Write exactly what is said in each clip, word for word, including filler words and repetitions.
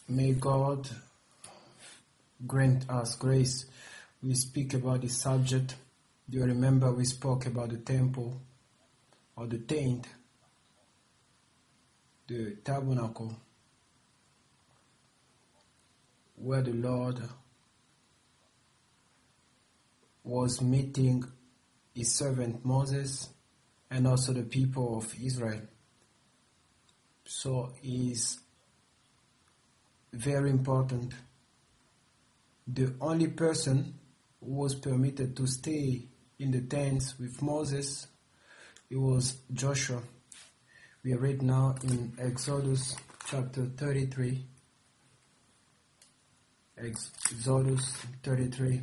May God grant us grace. We speak about the subject. Do you remember we spoke about the temple or the tent, the tabernacle, where the Lord was meeting his servant Moses and also the people of Israel. So it is very important. The only person who was permitted to stay in the tents with Moses, it was Joshua. We read now in Exodus chapter thirty-three. Exodus thirty-three.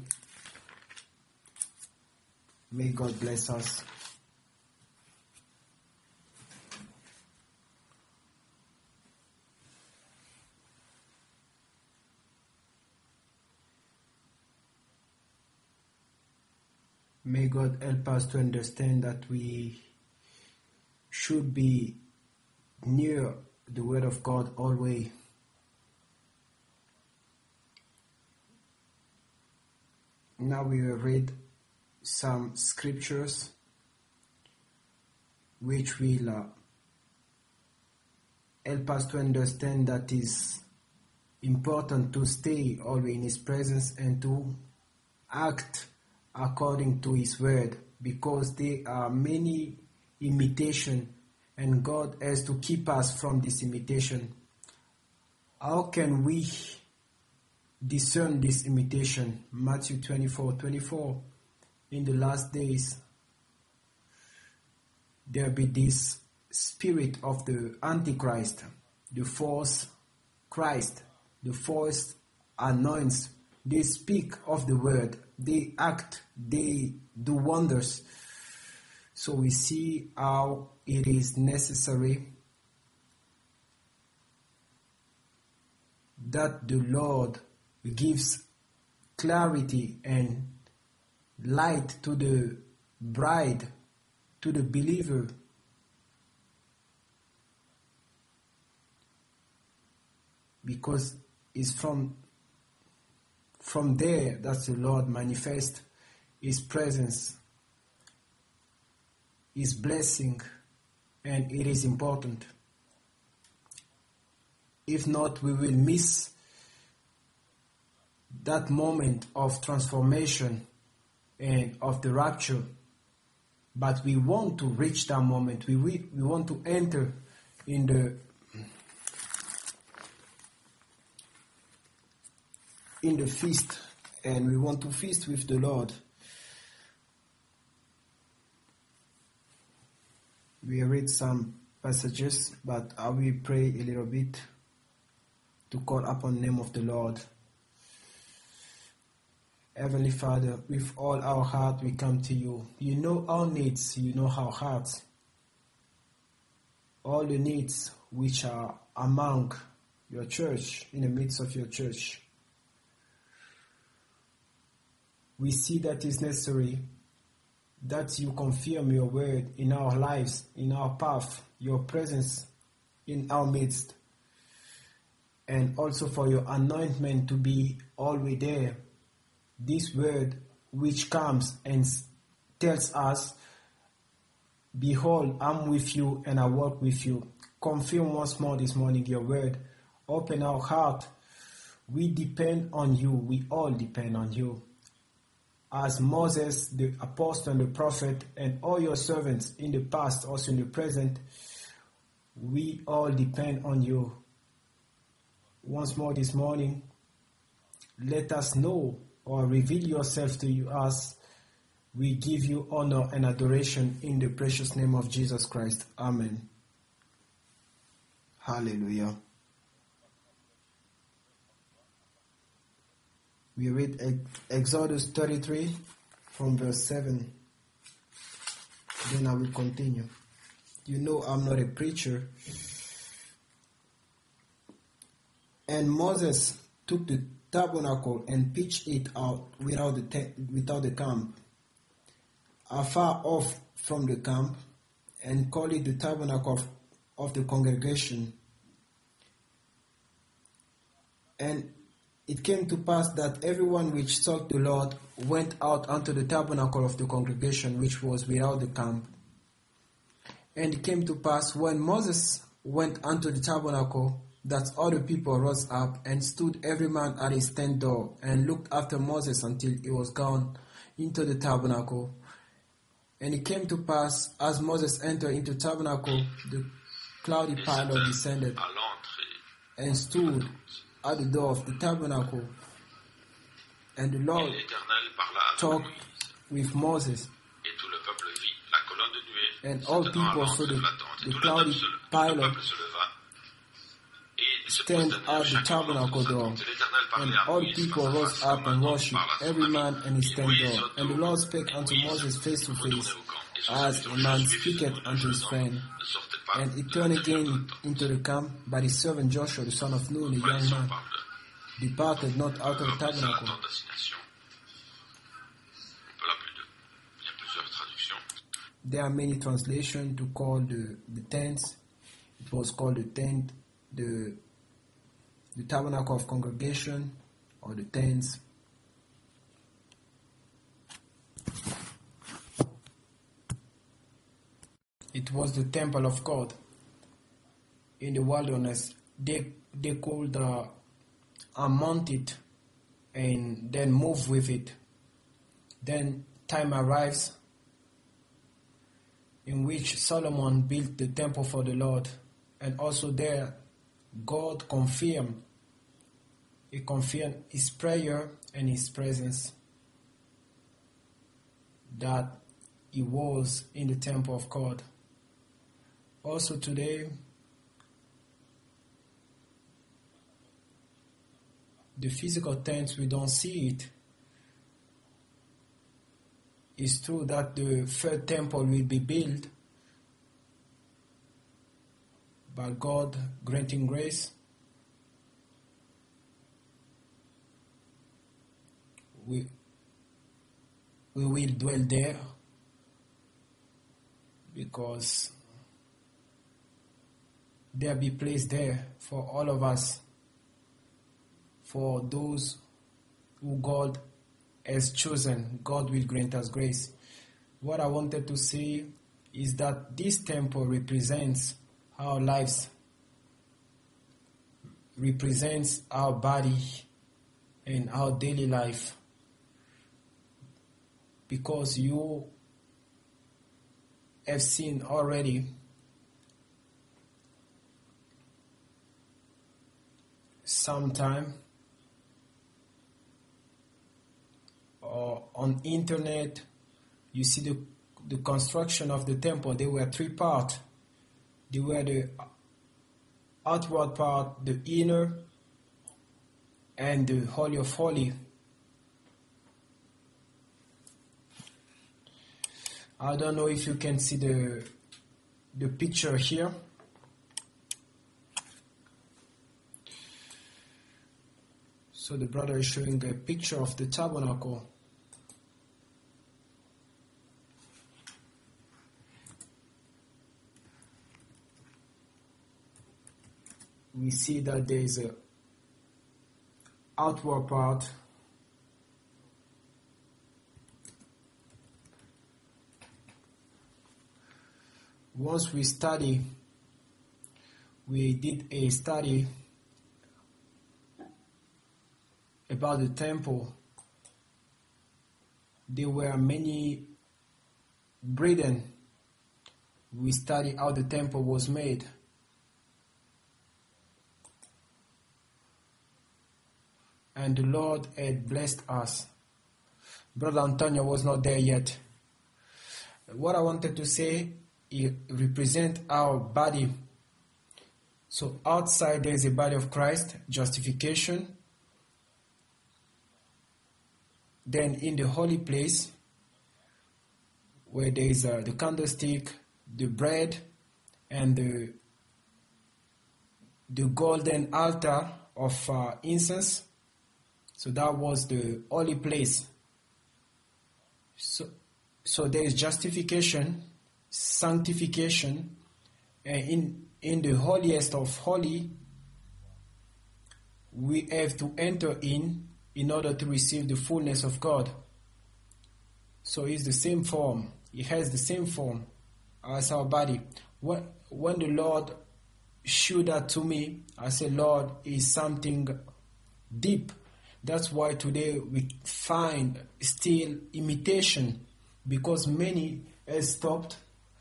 May God bless us. May God help us to understand that we should be near the Word of God always. Now we will read some scriptures which will uh, help us to understand that it is important to stay always in His presence and to act according to His word, because there are many imitation and God has to keep us from this imitation. How can we discern this imitation? Matthew twenty-four twenty-four. In the last days, there will be this spirit of the Antichrist, the false Christ, the false anoints. They speak of the word, they act, they do wonders. So we see how it is necessary that the Lord gives clarity and light to the bride, to the believer. Because it's from From there that the Lord manifests His presence, His blessing, and it is important. If not, we will miss that moment of transformation and of the rapture. But we want to reach that moment. We, we, we want to enter in the in the feast, and we want to feast with the Lord. We read some passages, but I will pray a little bit to call upon the name of the Lord. Heavenly Father, with all our heart we come to you. You know our needs, you know our hearts. All the needs which are among your church, in the midst of your church. We see that it's necessary that you confirm your word in our lives, in our path, your presence in our midst, and also for your anointment to be always there. This word which comes and tells us, behold, I'm with you and I walk with you. Confirm once more this morning your word. Open our heart. We depend on you. We all depend on you. As Moses, the apostle and the prophet, and all your servants in the past, also in the present, we all depend on you. Once more this morning, let us know or reveal yourself to you as we give you honor and adoration in the precious name of Jesus Christ. Amen. Hallelujah. We read Exodus thirty-three from verse seven. Then I will continue. You know I'm not a preacher. And Moses took the tabernacle and pitched it out without the, te- without the camp, afar off from the camp, and called it the tabernacle of, of the congregation. And it came to pass that everyone which sought the Lord went out unto the tabernacle of the congregation, which was without the camp. And it came to pass, when Moses went unto the tabernacle, that all the people rose up and stood every man at his tent door, and looked after Moses until he was gone into the tabernacle. And it came to pass, as Moses entered into the tabernacle, the cloudy pillar descended and stood at the door of the tabernacle. And the Lord talked with Moses. And all people saw the, the cloudy pillar stand at the tabernacle door. And all people rose up and worshipped, every man in his tent door. And the Lord spake unto Moses face to face, as a man speaketh unto his friend. And he turned again into the camp, but his servant Joshua, the son of Nun, a young man, departed not out of the tabernacle. There are many translations to call the, the tents. It was called the tent, the, the tabernacle of congregation, or the tents. It was the temple of God in the wilderness. They, they could uh, unmount it and then move with it. Then time arrives in which Solomon built the temple for the Lord, and also there God confirmed, he confirmed his prayer and his presence, that he was in the temple of God. Also today, the physical tent, we don't see it. It's true that the third temple will be built by God granting grace. We, we will dwell there because there be place there for all of us, for those who God has chosen. God will grant us grace. What I wanted to say is that this temple represents our lives, represents our body and our daily life, because you have seen already sometime or on internet, you see the the construction of the temple. There were three parts. There were the outward part, the inner, and the Holy of Holies. I don't know if you can see the the picture here. So the brother is showing a picture of the tabernacle. We see that there is a outward part, once we study, we did a study about the temple. There were many brethren. We studied how the temple was made. And the Lord had blessed us. Brother Antonio was not there yet. What I wanted to say, it represents our body. So outside there is a body of Christ, justification. Then in the holy place, where there is uh, the candlestick, the bread, and the, the golden altar of uh, incense. So that was the holy place. So, so there is justification, sanctification, and in, in the holiest of holy, we have to enter in in order to receive the fullness of God. So it's the same form. It has the same form as our body. When, when the Lord showed that to me, I said, Lord, is something deep. That's why today we find still imitation, because many have stopped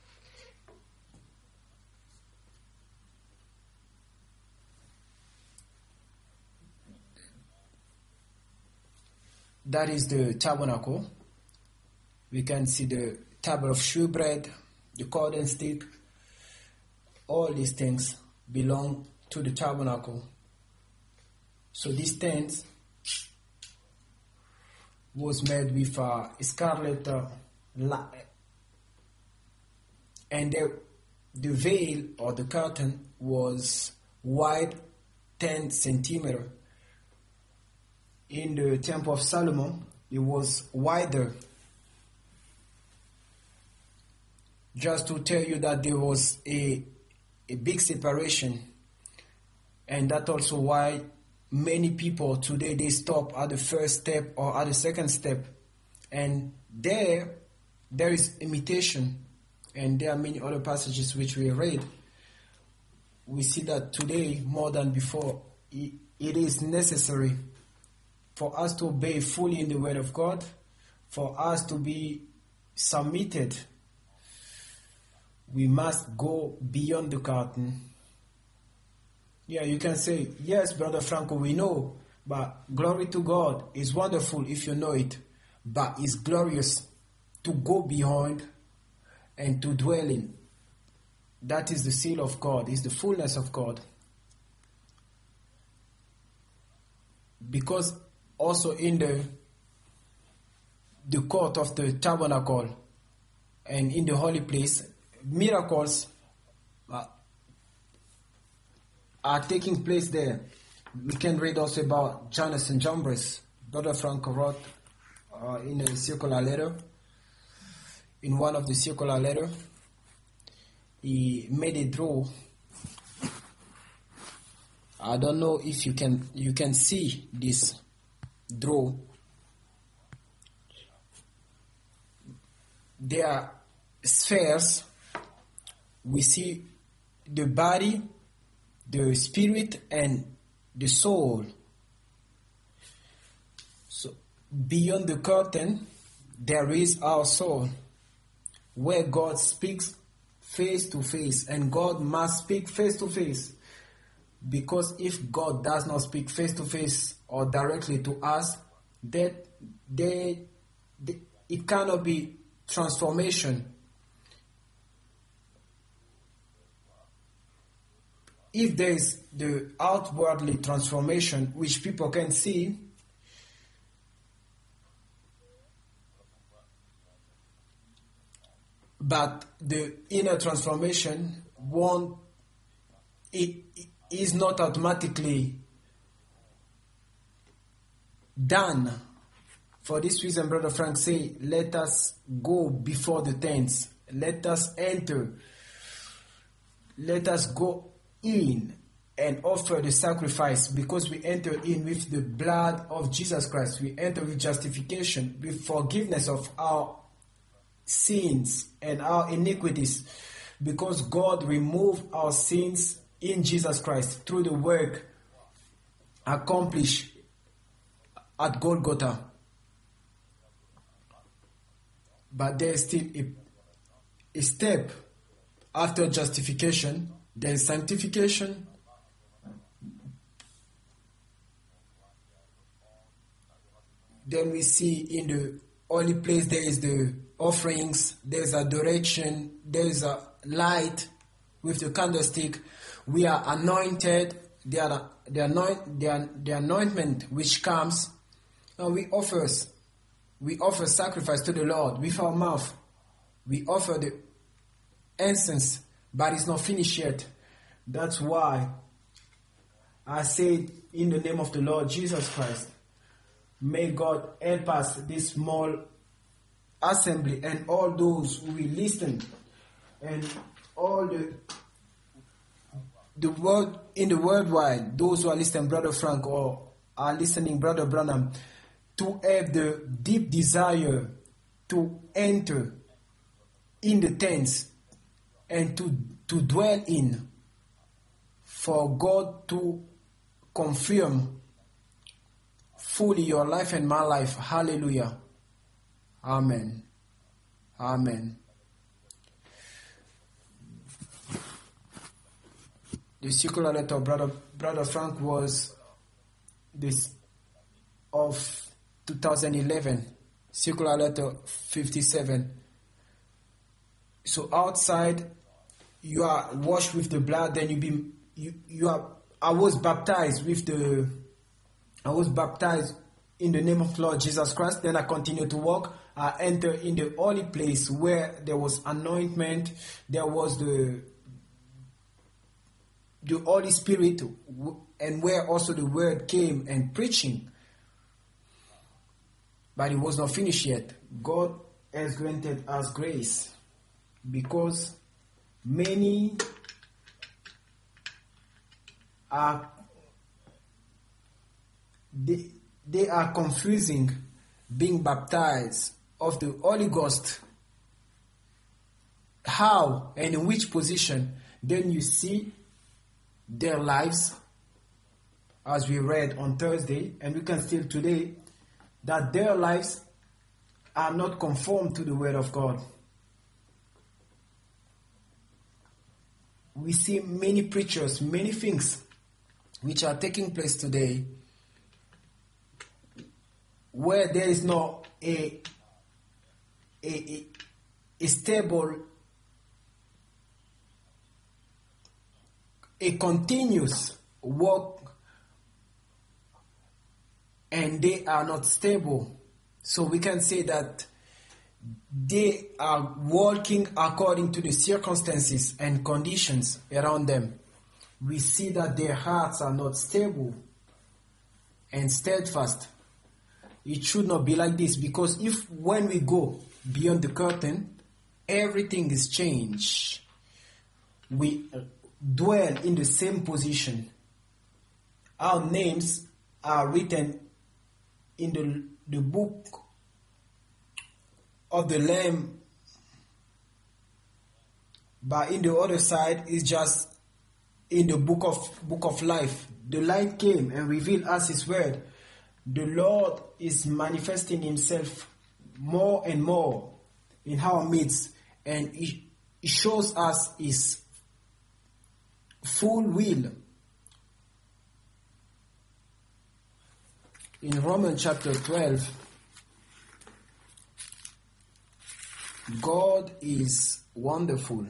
that is the tabernacle. We can see the table of shewbread, the cordon stick. All these things belong to the tabernacle. So this tent was made with a scarlet uh, light, and the, the veil or the curtain was wide ten centimeters. In the Temple of Solomon, it was wider. Just to tell you that there was a, a big separation. And that's also why many people today, they stop at the first step or at the second step. And there, there is imitation. And there are many other passages which we read. We see that today, more than before, it, it is necessary for us to obey fully in the word of God, for us to be submitted. We must go beyond the curtain. Yeah, you can say, yes, Brother Franco, we know, but glory to God is wonderful if you know it, but it's glorious to go beyond and to dwell in. That is the seal of God, is the fullness of God. Because also in the the court of the tabernacle and in the holy place, miracles uh, are taking place there. We can read also about Jannes and Jambres. Brother Franco wrote uh, in a circular letter, in one of the circular letter, he made a draw. I don't know if you can you can see this draw. There are spheres. We see the body, the spirit, and the soul. So beyond the curtain, there is our soul, where God speaks face to face, and God must speak face to face. Because if God does not speak face to face or directly to us, that they, they, it cannot be transformation. If there is the outwardly transformation which people can see, but the inner transformation won't, it, it is not automatically done. For this reason, Brother Frank say, let us go before the tents. Let us enter. Let us go in and offer the sacrifice, because we enter in with the blood of Jesus Christ. We enter with justification, with forgiveness of our sins and our iniquities, because God removed our sins in Jesus Christ through the work accomplished at Golgotha. But there is still a, a step after justification. There is sanctification. Then we see in the holy place there is the offerings, there is adoration, there is a light with the candlestick. We are anointed. The, are, the, anoint, the, the anointment which comes, and we offer, we offer sacrifice to the Lord with our mouth. We offer the incense, but it's not finished yet. That's why I say in the name of the Lord Jesus Christ, may God help us, this small assembly, and all those who will listen, and all the the world in the worldwide, those who are listening, Brother Frank, or are listening, Brother Branham, to have the deep desire to enter in the tents and to, to dwell in, for God to confirm fully your life and my life. Hallelujah. Amen. Amen. The circular letter of Brother, Brother Frank was this of two thousand eleven, circular letter fifty-seven. So outside, you are washed with the blood, then you be you you are. I was baptized with the. I was baptized in the name of Lord Jesus Christ. Then I continued to walk. I entered in the holy place where there was anointment. There was the the Holy Spirit, and where also the word came and preaching. But it was not finished yet. God has granted us grace because many are they, they are confusing being baptized of the Holy Ghost. How and in which position? Then you see their lives, as we read on Thursday, and we can still today, that their lives are not conformed to the Word of God. We see many preachers, many things which are taking place today where there is no a, a, a, a stable, a continuous work, and they are not stable. So we can say that they are working according to the circumstances and conditions around them. We see that their hearts are not stable and steadfast. It should not be like this, because if when we go beyond the curtain, everything is changed. We dwell in the same position. Our names are written in the, the book of the Lamb, but in the other side is just in the book of book of life. The light came and revealed us His word. The Lord is manifesting Himself more and more in our midst, and He, he shows us His full will. In Romans chapter twelve, God is wonderful.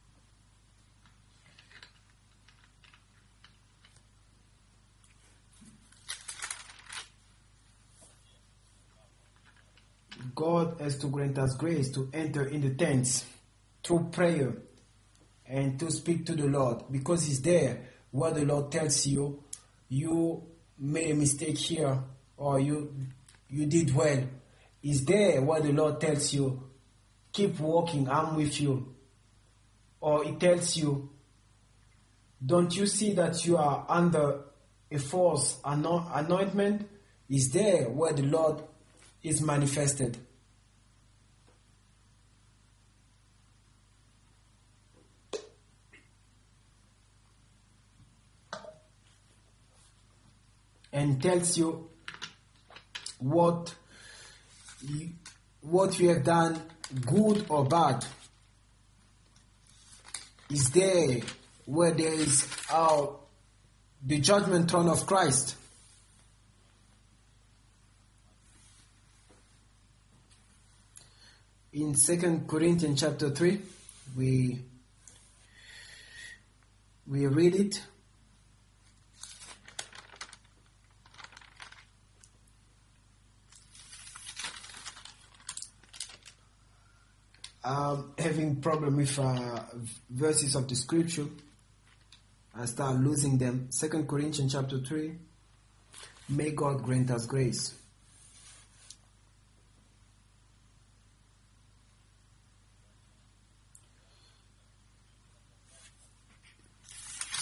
God has to grant us grace to enter in the tents through prayer and to speak to the Lord, because He's there where the Lord tells you, you made a mistake here, or you you did well. He's there where the Lord tells you, keep walking, I'm with you. Or He tells you, don't you see that you are under a false anointment? He's there where the Lord is manifested. And tells you what you, what you have done, good or bad. Is there where there is our the judgment throne of Christ. In Second Corinthians chapter three, we we read it. Um, having problem with uh, verses of the scripture, I start losing them. Second Corinthians chapter three. May God grant us grace.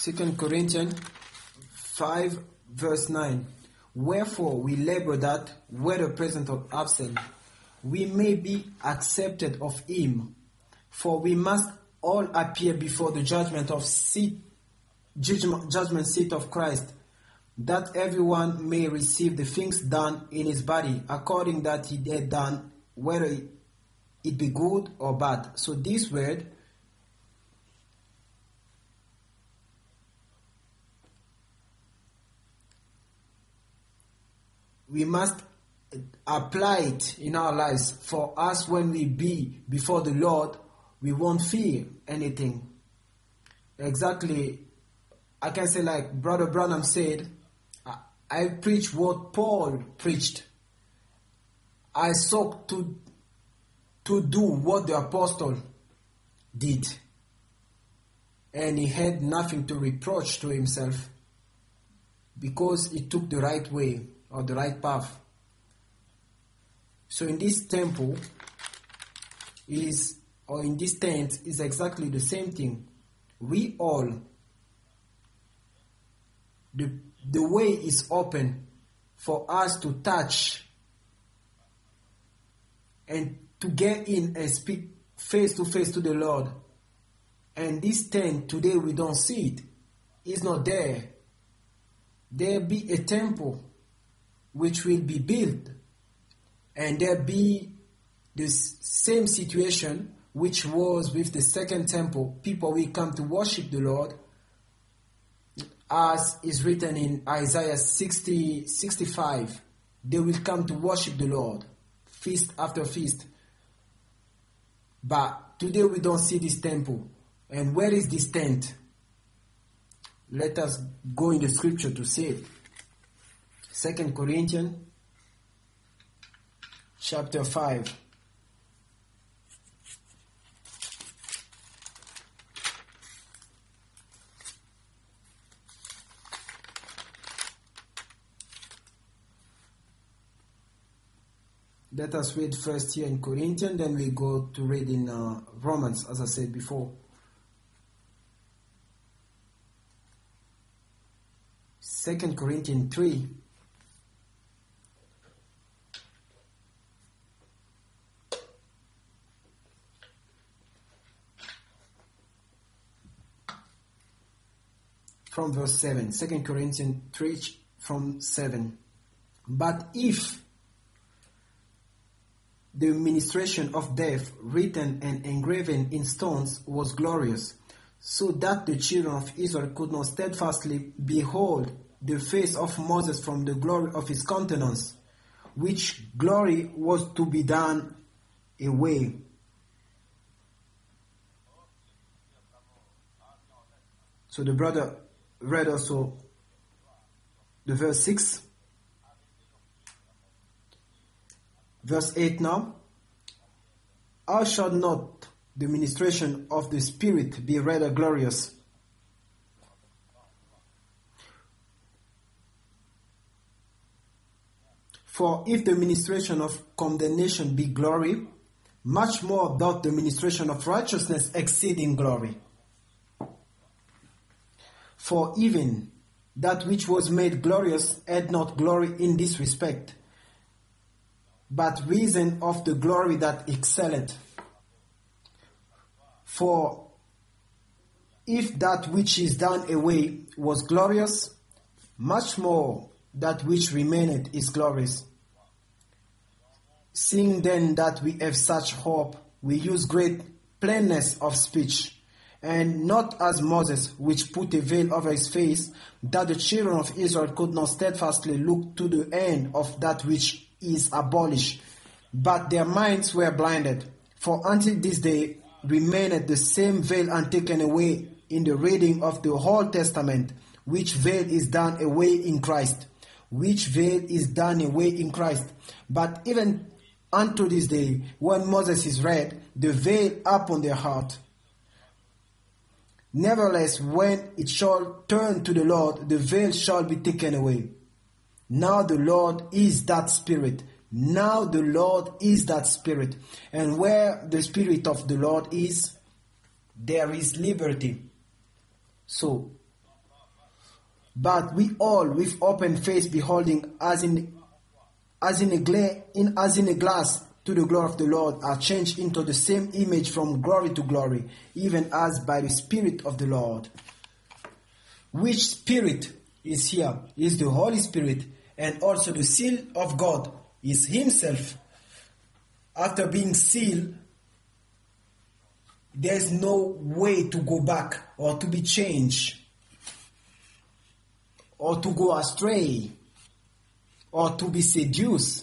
Second Corinthians five verse nine. Wherefore we labor that, whether present or absent, we may be accepted of him. For we must all appear before the judgment of seat, judgment, judgment seat of Christ, that everyone may receive the things done in his body, according that he had done, whether it be good or bad. So this word, we must apply it in our lives. For us, when we be before the Lord, we won't fear anything. Exactly, I can say like Brother Branham said, I preach what Paul preached. I sought to, to do what the apostle did. And he had nothing to reproach to himself, because he took the right way or the right path. So in this temple is, or in this tent is exactly the same thing. We all, the, the way is open for us to touch and to get in and speak face to face to the Lord. And this tent today we don't see it. It's not there. There be a temple which will be built, and there be this same situation which was with the second temple. People will come to worship the Lord, as is written in Isaiah sixty, sixty-five. They will come to worship the Lord, feast after feast. But today we don't see this temple. And where is this tent? Let us go in the scripture to see it. Second Corinthians chapter five. Let us read first here in Corinthians, then we go to read in uh, Romans, as I said before. Second Corinthians three. From verse seven. Second Corinthians three from seven. But if the ministration of death, written and engraven in stones, was glorious, so that the children of Israel could not steadfastly behold the face of Moses from the glory of his countenance, which glory was to be done away. So the brother read also the verse six. Verse eight now. How shall not the ministration of the Spirit be rather glorious? For if the ministration of condemnation be glory, much more doth the ministration of righteousness exceed in glory. For even that which was made glorious had not glory in this respect, but reason of the glory that excelleth. For if that which is done away was glorious, much more that which remaineth is glorious. Seeing then that we have such hope, we use great plainness of speech, and not as Moses, which put a veil over his face, that the children of Israel could not steadfastly look to the end of that which is abolished, but their minds were blinded. For until this day remaineth the same veil untaken away in the reading of the Old Testament, which veil is done away in Christ. Which veil is done away in Christ. But even unto this day, when Moses is read, the veil upon their heart. Nevertheless, when it shall turn to the Lord, the veil shall be taken away. Now the Lord is that Spirit. Now the Lord is that Spirit. And where the Spirit of the Lord is, there is liberty. So, But we all, with open face, beholding as in as in a gla- in as in a glass to the glory of the Lord, are changed into the same image from glory to glory, even as by the Spirit of the Lord. Which Spirit is here? Is the Holy Spirit, and also the seal of God is Himself. After being sealed, there is no way to go back or to be changed or to go astray or to be seduced,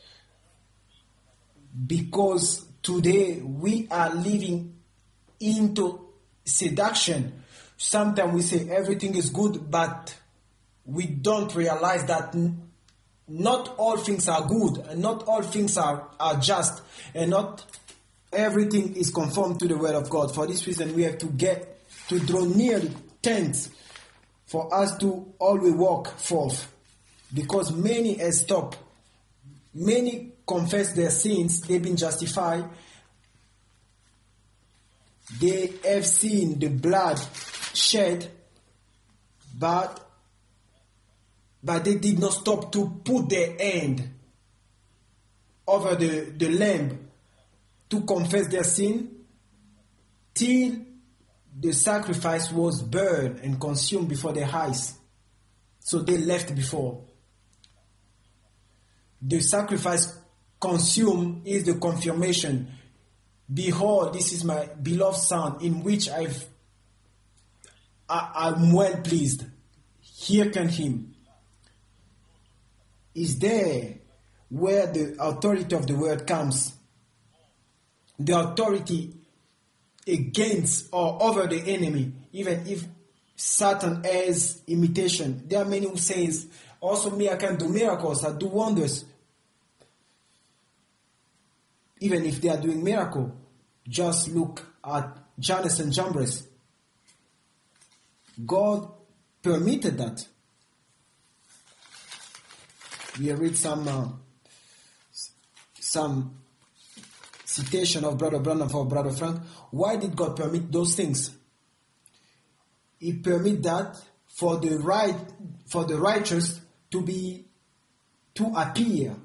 because today we are living into seduction. Sometimes we say everything is good, but we don't realize that n- not all things are good, and not all things are, are just, and not everything is conformed to the word of God. For this reason, we have to get to draw near the tent for us to always walk forth, because many have stopped. Many confess their sins, they've been justified. They have seen the blood shed, but but they did not stop to put their hand over the, the lamb to confess their sin till the sacrifice was burned and consumed before their eyes. So they left before. The sacrifice consumed is the confirmation. Behold, this is my beloved Son, in which I've, I, I'm well pleased. Hearken him. Is there where the authority of the word comes. The authority against or over the enemy, even if Satan has imitation. There are many who says, also me, I can do miracles, I do wonders. Even if they are doing miracle, just look at Jannes and Jambres. God permitted that. We read some uh, some citation of Brother Branham for Brother Frank. Why did God permit those things? He permit that for the right for the righteous to be to appear.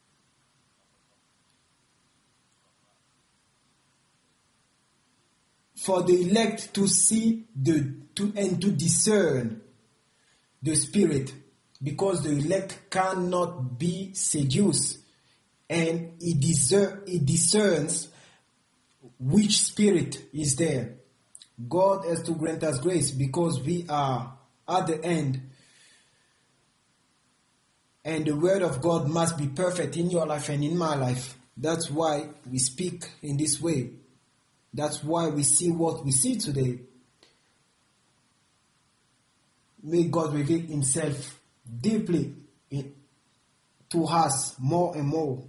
For the elect to see the to and to discern the spirit, because the elect cannot be seduced, and it, discer- it discerns which spirit is there. God has to grant us grace, because we are at the end, and the word of God must be perfect in your life and in my life. That's why we speak in this way. That's why we see what we see today. May God reveal himself deeply in, to us more and more.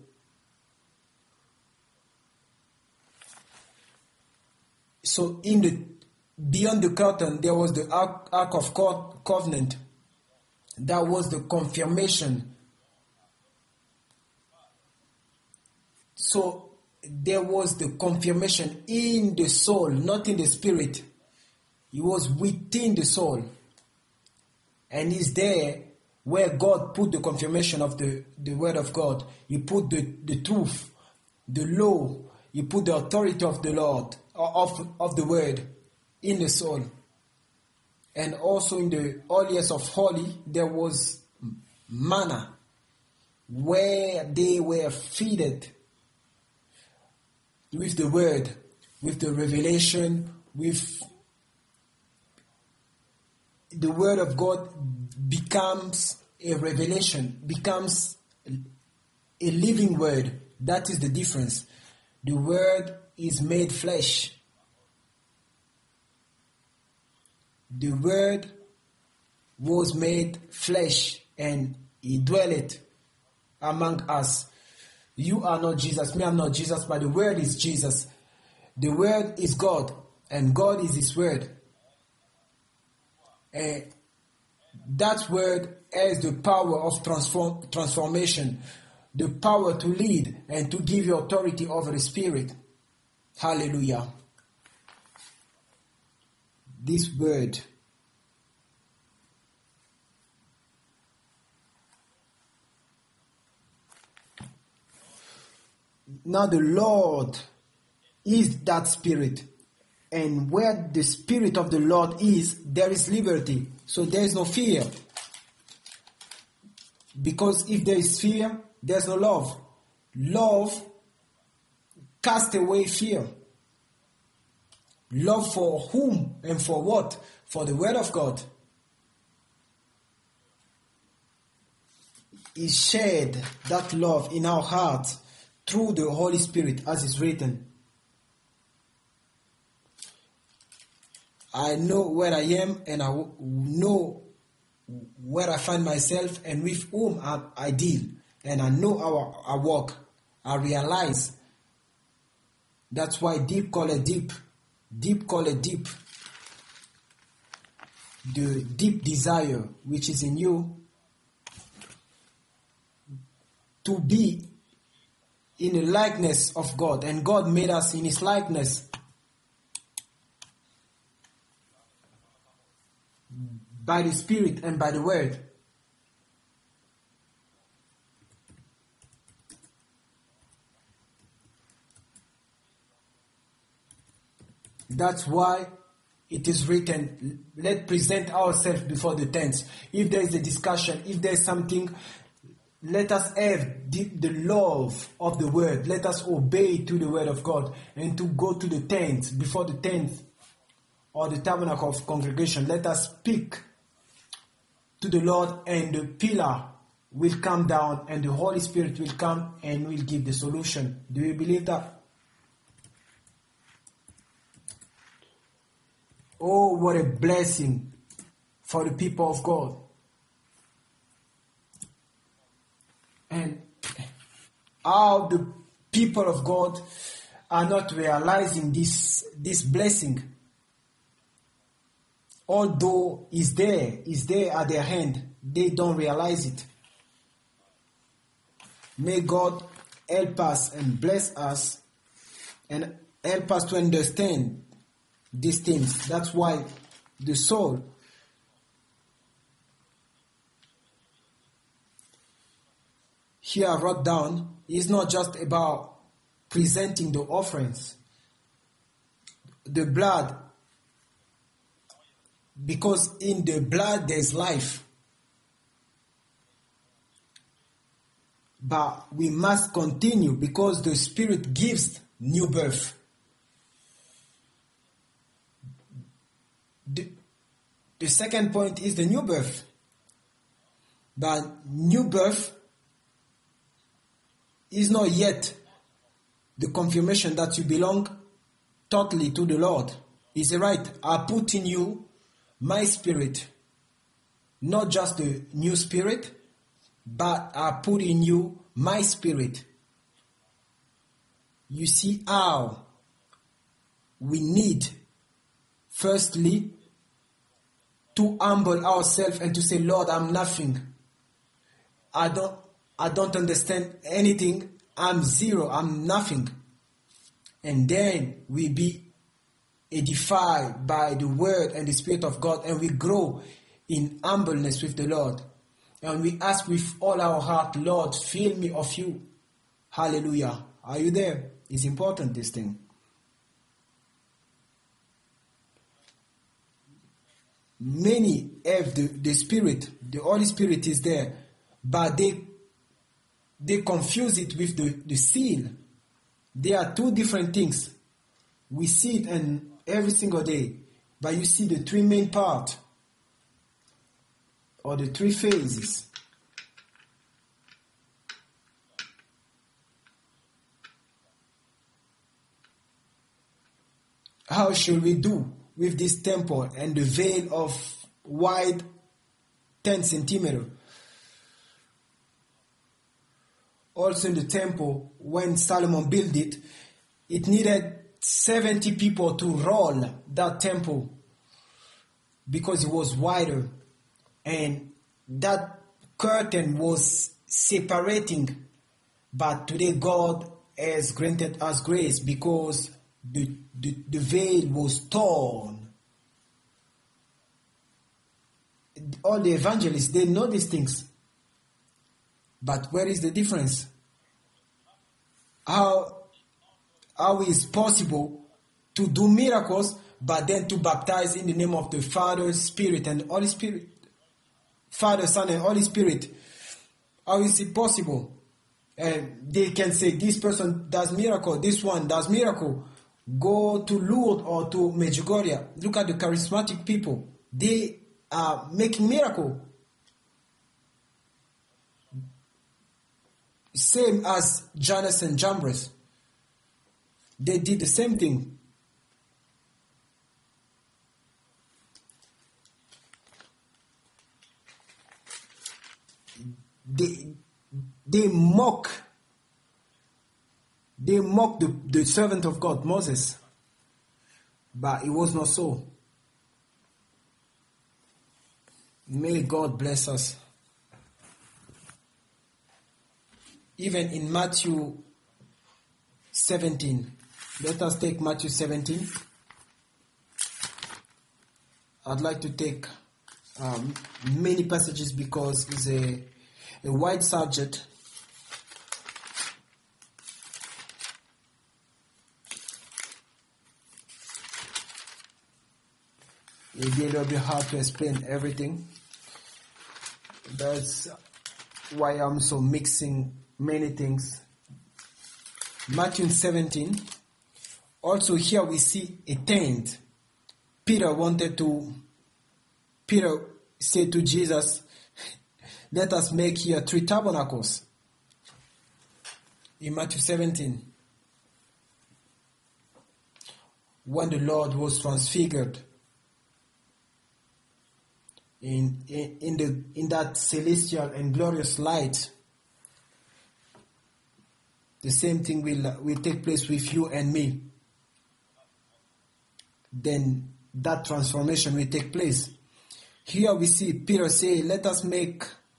So in the beyond the curtain, there was the Ark, Ark of Co- Covenant. That was the confirmation. So there was the confirmation in the soul, not in the spirit. It was within the soul. And it's there where God put the confirmation of the, the word of God. He put the, the truth, the law. He put the authority of the Lord, of, of the word in the soul. And also in the holiest of holy, there was manna, where they were fed with the word, with the revelation, with the word of God becomes a revelation, becomes a living word. That is the difference. The word is made flesh. The word was made flesh, and he dwelleth among us. You are not Jesus, me I'm not Jesus, but the word is Jesus. The word is God, and God is his word. Uh, that word has the power of transform, transformation, the power to lead and to give you authority over the spirit. Hallelujah. This word now the Lord is that Spirit. And where the Spirit of the Lord is, there is liberty. So there is no fear. Because if there is fear, there's no love. Love casts away fear. Love for whom and for what? For the Word of God. He shared that love in our hearts through the Holy Spirit, as is written. I know where I am, and I know where I find myself and with whom I, I deal. And I know how I walk. I realize. That's why deep call it deep. Deep call it deep. The deep desire which is in you to be in the likeness of God. And God made us in His likeness. By the Spirit and by the Word. That's why it is written, let's present ourselves before the tents. If there is a discussion, if there is something, let us have the, the love of the Word. Let us obey to the Word of God and to go to the tent, before the tent or the tabernacle of congregation. Let us speak to the Lord, and the pillar will come down and the Holy Spirit will come and will give the solution. Do you believe that? Oh, what a blessing for the people of God. And how the people of God are not realizing this, this blessing. Although it's there, it's there at their hand, they don't realize it. May God help us and bless us and help us to understand these things. That's why the soul here I wrote down is not just about presenting the offerings, the blood, because in the blood there's life. But we must continue because the Spirit gives new birth. The, the second point is the new birth. But new birth is not yet the confirmation that you belong totally to the Lord. Is it right? I put in you my spirit, not just the new spirit, but I put in you my spirit. You see how we need, firstly, to humble ourselves and to say, Lord, I'm nothing. I don't, I don't understand anything. I'm zero. I'm nothing. And then we be edified by the Word and the Spirit of God, and we grow in humbleness with the Lord. And we ask with all our heart, Lord, fill me of you. Hallelujah. Are you there? It's important, this thing. Many have the, the Spirit, the Holy Spirit is there, but they they confuse it with the, the seal. They are two different things. We see it and every single day, but you see the three main parts or the three phases. How should we do with this temple and the veil of wide ten centimeters? Also in the temple, when Solomon built it, it needed seventy people to roll that temple because it was wider. And that curtain was separating. But today God has granted us grace because the, the, the veil was torn. All the evangelists, they know these things. But where is the difference? how, how is possible to do miracles, but then to baptize in the name of the Father, Spirit, and Holy Spirit. Father, Son, and Holy Spirit. How is it possible? And they can say, this person does miracle, this one does miracle. Go to Lourdes or to Medjugorje. Look at the charismatic people. They are making miracle. Same as Jannes and Jambres. They did the same thing. They, they mock, they mock the, the servant of God, Moses. But it was not so. May God bless us. Even in Matthew seventeen, let us take Matthew seventeen. I'd like to take um, many passages because it's a, a wide subject. It will be a little bit hard to explain everything. That's why I'm so mixing many things. Matthew seventeen. Also here we see a tent. Peter wanted to, Peter said to Jesus, let us make here three tabernacles. In Matthew seventeen. When the Lord was transfigured, in, in, in, the, in that celestial and glorious light, the same thing will, will take place with you and me. Then that transformation will take place. Here we see Peter say, let us make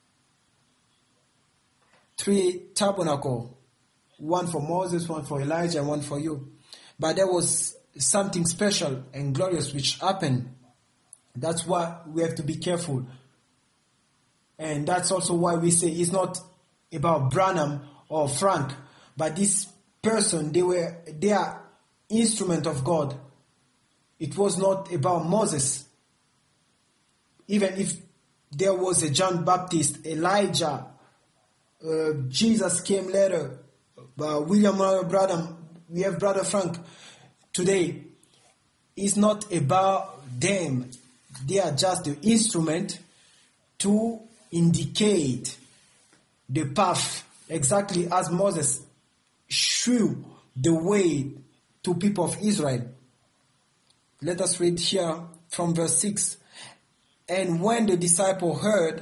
three tabernacles. One for Moses, one for Elijah, and one for you. But there was something special and glorious which happened. That's why we have to be careful. And that's also why we say it's not about Branham or Frank, but this person, they were they are instrument of God. It was not about Moses. Even if there was a John Baptist, Elijah, uh, Jesus came later, uh, William Branham, we have Brother Frank today. It's not about them. They are just the instrument to indicate the path, exactly as Moses showed the way to people of Israel. Let us read here from verse six. And when the disciple heard,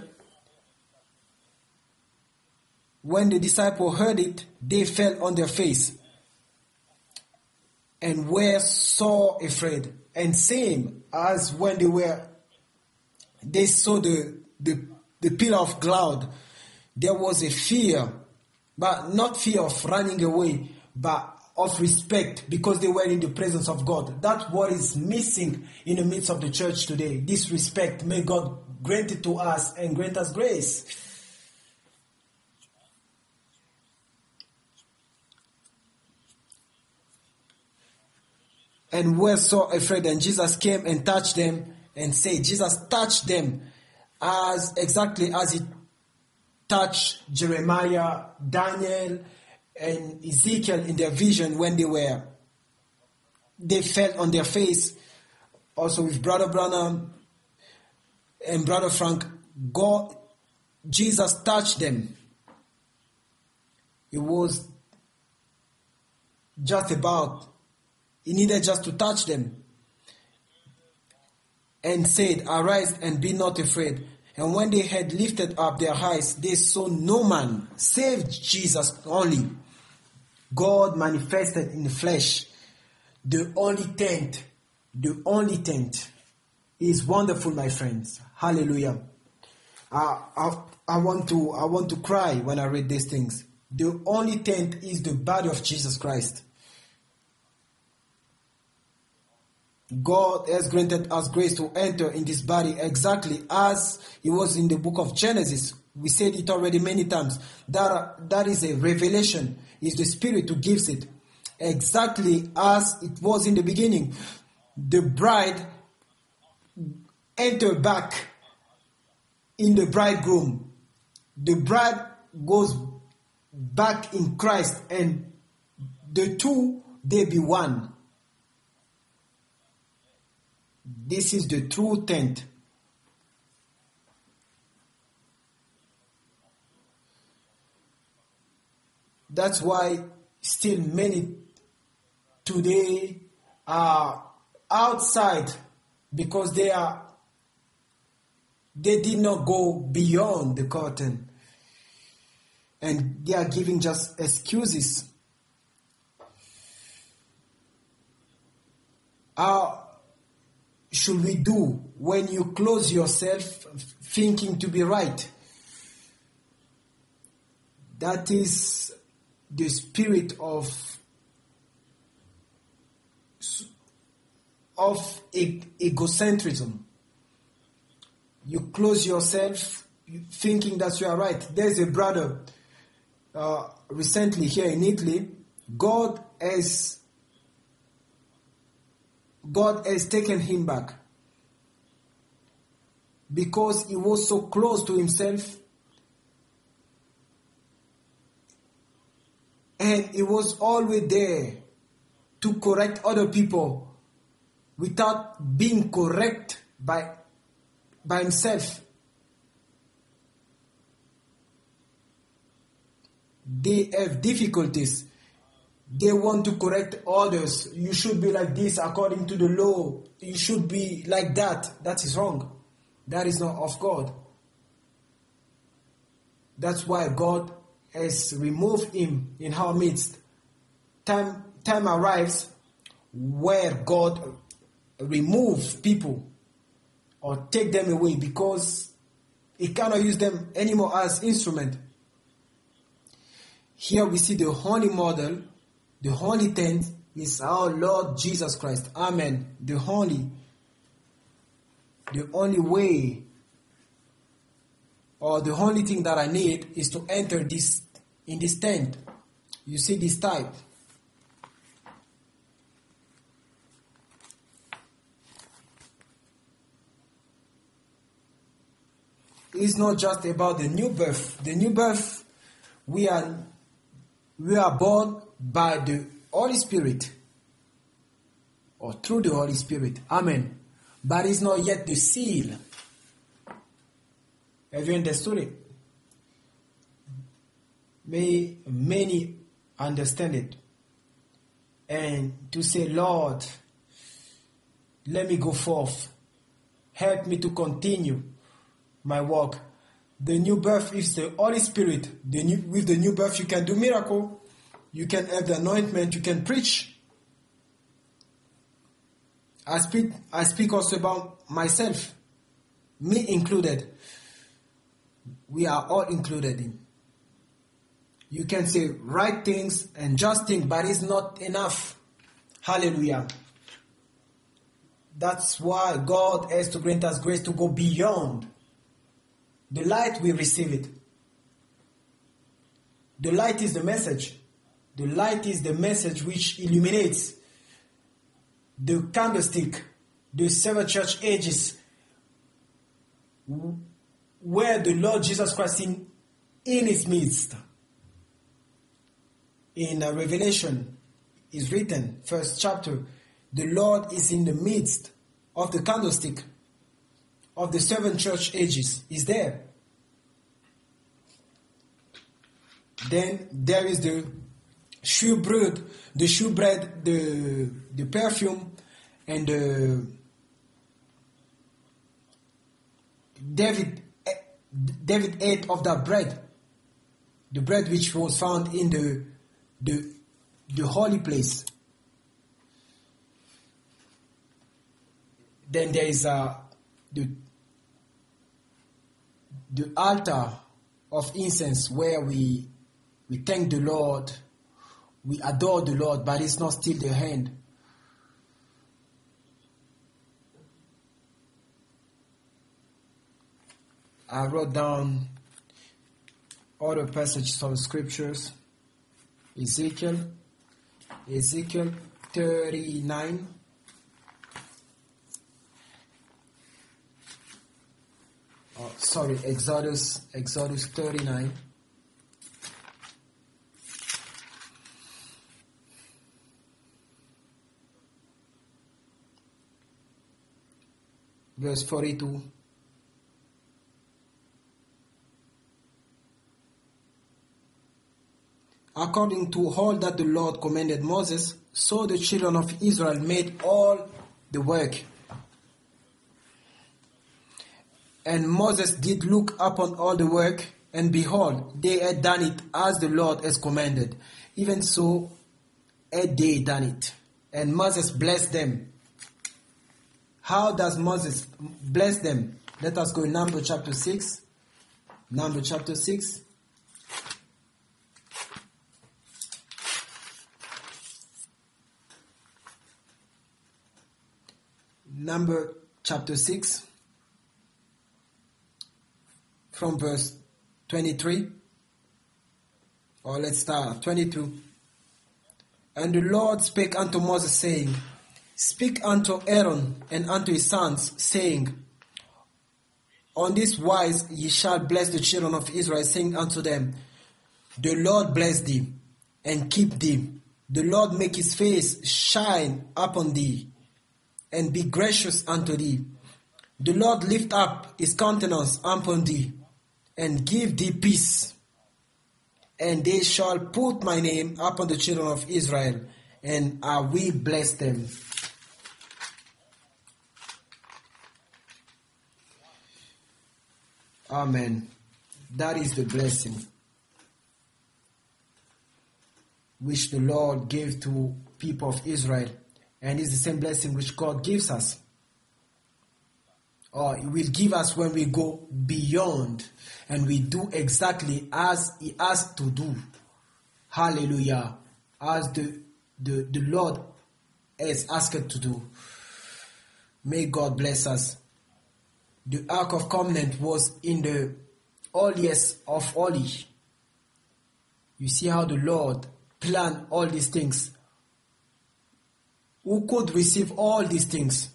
when the disciple heard it, they fell on their face and were so afraid. And same as when they were, they saw the, the, the pillar of cloud, there was a fear, but not fear of running away, but of respect, because they were in the presence of God. That's what is missing in the midst of the church today. This respect. May God grant it to us and grant us grace. And were so afraid, and Jesus came and touched them and said, Jesus touched them as exactly as he touched Jeremiah, Daniel, and Ezekiel in their vision when they were, they fell on their face. Also with Brother Branham and Brother Frank, God, Jesus touched them. It was just about, he needed just to touch them and said, arise and be not afraid. And when they had lifted up their eyes, they saw no man save Jesus only. God manifested in the flesh. The only tent, the only tent is wonderful, my friends. Hallelujah. I, I, I want to, I want to cry when I read these things. The only tent is the body of Jesus Christ. God has granted us grace to enter in this body exactly as it was in the book of Genesis, We said it already many times. That, that is a revelation. It's the Spirit who gives it. Exactly as it was in the beginning. The bride enters back in the bridegroom. The bride goes back in Christ, and the two, they be one. This is the true tent. That's why still many today are outside because they are they did not go beyond the curtain, and they are giving just excuses. How should we do when you close yourself thinking to be right? That is the spirit of of egocentrism. You close yourself thinking that you are right. There's a brother uh, recently here in Italy. God has God has taken him back because he was so close to himself, and he was always there to correct other people without being correct by, by himself. They have difficulties. They want to correct others. You should be like this according to the law. You should be like that. That is wrong. That is not of God. That's why God has removed him in our midst. Time, time arrives where God removes people or take them away because he cannot use them anymore as instrument. Here we see the holy model, the holy tent is our Lord Jesus Christ. Amen. The holy, the only way or the only thing that I need is to enter this in this tent. You see this type. It's not just about the new birth. The new birth, we are we are born by the Holy Spirit or through the Holy Spirit. Amen. But it's not yet the seal. Have you understood it? May many understand it. And to say, Lord, let me go forth. Help me to continue my work. The new birth is the Holy Spirit. The new, with the new birth, you can do miracle. You can have the anointment. You can preach. I speak. I speak also about myself, me included. We are all included in. You can say right things and just things, but it's not enough. Hallelujah. That's why God has to grant us grace to go beyond. The light, we receive it. The light is the message. The light is the message which illuminates the candlestick, the seven church ages, where the Lord Jesus Christ in, in his midst. In uh, Revelation is written, first chapter, the Lord is in the midst of the candlestick of the seven church ages. Is there. Then there is the shewbread, the shewbread, the the perfume, and the David David ate of that bread, the bread which was found in the the the holy place. Then there is uh, the the altar of incense where we we thank the Lord, we adore the Lord, but it's not still the hand. I wrote down other passages of scriptures. Ezekiel, Ezekiel thirty-nine. Oh, sorry, Exodus, Exodus thirty-nine. Verse forty-two. According to all that the Lord commanded Moses, so the children of Israel made all the work. And Moses did look upon all the work, and behold, they had done it as the Lord has commanded. Even so had they done it. And Moses blessed them. How does Moses bless them? Let us go in Number chapter six. Number chapter six. Number chapter six. From verse twenty-three. Or let's start twenty-two. And the Lord spake unto Moses, saying, Speak unto Aaron and unto his sons, saying, On this wise ye shall bless the children of Israel, saying unto them, The Lord bless thee, and keep thee. The Lord make his face shine upon thee, and be gracious unto thee. The Lord lift up his countenance upon thee, and give thee peace. And they shall put my name upon the children of Israel, and I will bless them. Amen. That is the blessing which the Lord gave to people of Israel, and is the same blessing which God gives us, or He will give us when we go beyond and we do exactly as He asked to do. Hallelujah. As the, the, the Lord has asked to do. May God bless us. The Ark of Covenant was in the holiest of holy. You see how the Lord planned all these things. Who could receive all these things?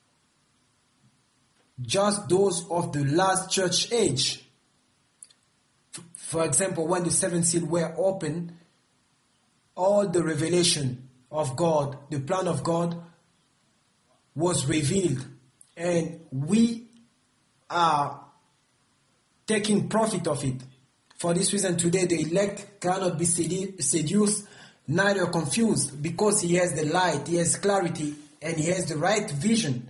Just those of the last church age. For example, when the seven seals were opened, all the revelation of God, the plan of God, was revealed. And we are taking profit of it. For this reason, today the elect cannot be seduced, neither confused, because he has the light, he has clarity, and he has the right vision.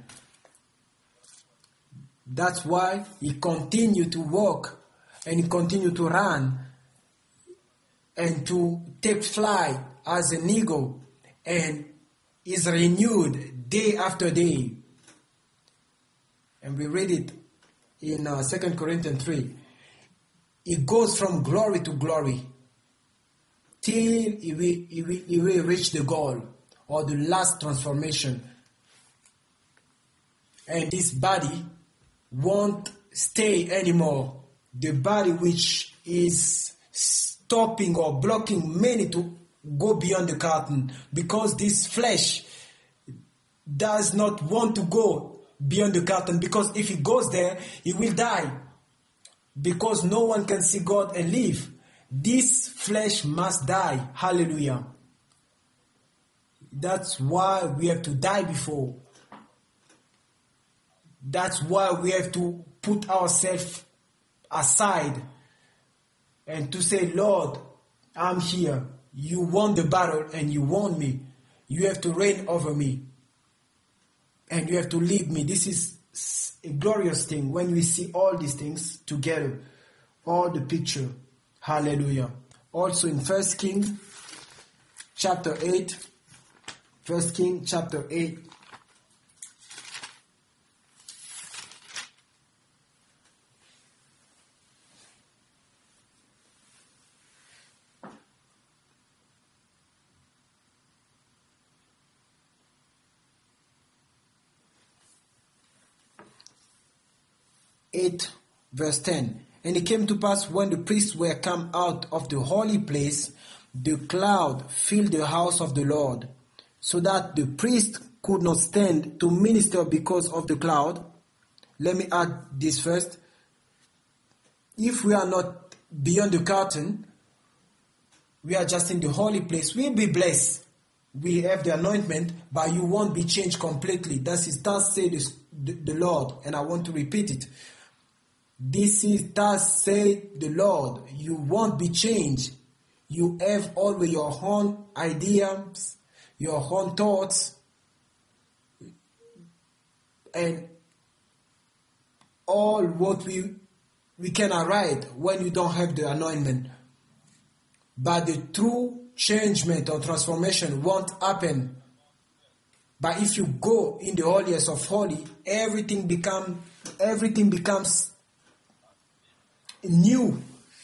That's why he continued to walk and he continued to run and to take flight as an eagle, and is renewed day after day. And we read it in uh, Second Corinthians three. It goes from glory to glory till he will, he will, he will reach the goal or the last transformation. And this body won't stay anymore. The body which is stopping or blocking many to go beyond the curtain, because this flesh does not want to go beyond the curtain, because if he goes there, he will die, because no one can see God and live. This flesh must die. Hallelujah. That's why we have to die before. That's why we have to put ourselves aside and to say, Lord, I'm here. You won the battle and you won me. You have to reign over me. And you have to lead me. This is a glorious thing when we see all these things together. All the picture. Hallelujah. Also in First Kings chapter eight. First Kings chapter eight. eight verse ten. And it came to pass when the priests were come out of the holy place, the cloud filled the house of the Lord, so that the priest could not stand to minister because of the cloud. Let me add this first. If we are not beyond the curtain, we are just in the holy place, we'll be blessed. We have the anointment, but you won't be changed completely. That is, thus says the, the Lord, and I want to repeat it. This is thus say the Lord. You won't be changed. You have always your own ideas, your own thoughts, and all what we we cannot write when you don't have the anointment. But the true changement or transformation won't happen. But if you go in the holiest of holy, everything become everything becomes new,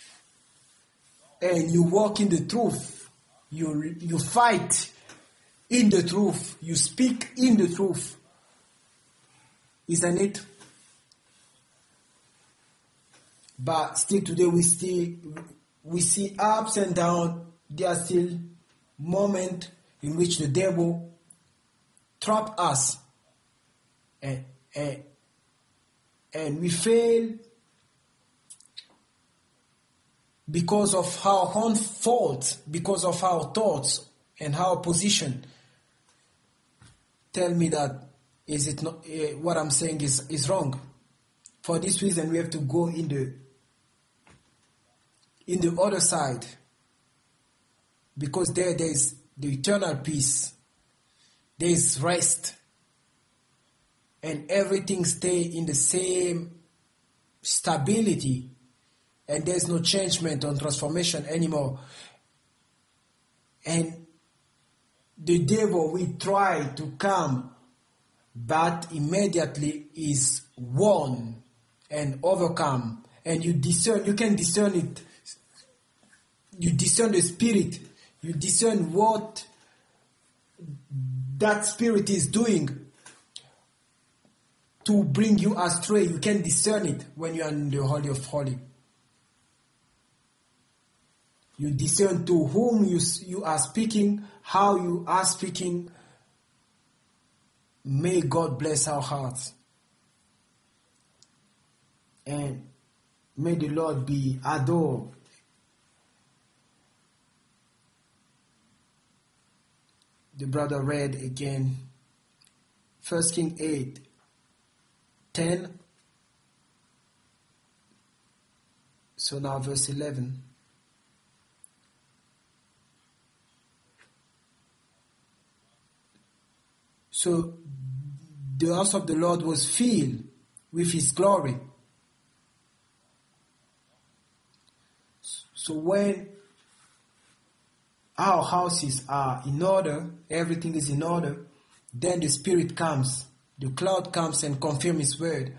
and you walk in the truth. You you fight in the truth. You speak in the truth. Isn't it? But still today we still we see ups and downs. There are still moments in which the devil trap us, and, and, and we fail because of our own fault, because of our thoughts and our position. Tell me that is it not uh, what I'm saying is, is wrong. For this reason, we have to go in the in the other side, because there there is the eternal peace, there is rest, and everything stay in the same stability, and there's no changement or transformation anymore. And the devil will try to come, but immediately is won and overcome. And you discern, you can discern it. You discern the spirit. You discern what that spirit is doing to bring you astray. You can discern it when you are in the Holy of Holy. You discern to whom you, you are speaking, how you are speaking. May God bless our hearts. And may the Lord be adored. The brother read again, First Kings eight, ten. So now verse eleven. So the house of the Lord was filled with his glory. So when our houses are in order, everything is in order, then the Spirit comes, the cloud comes and confirms his word.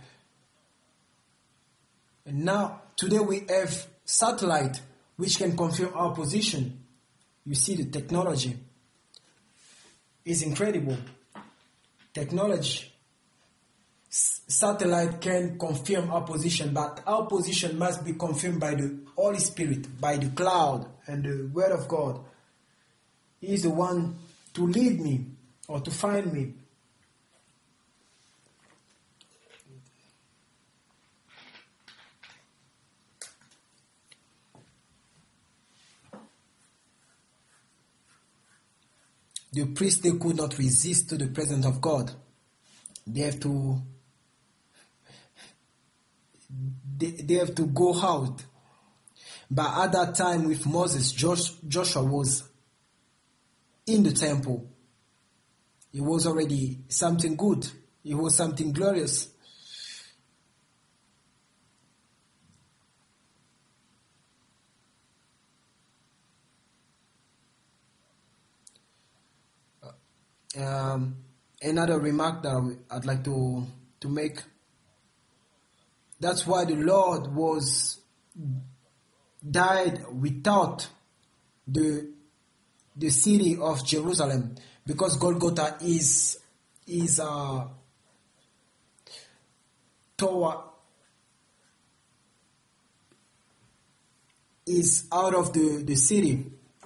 And now, today we have satellite which can confirm our position. You see, the technology is incredible. Technology, S- satellite can confirm our position, but our position must be confirmed by the Holy Spirit, by the cloud and the Word of God. He is the one to lead me or to find me. The priests, they could not resist to the presence of God. They have to they, they have to go out. But at that time with Moses, Josh, Joshua was in the temple. It was already something good. It was something glorious. Um, another remark that I'd like to, to make. That's why the Lord was died without the the city of Jerusalem, because Golgotha is is a tower is out of the, the city.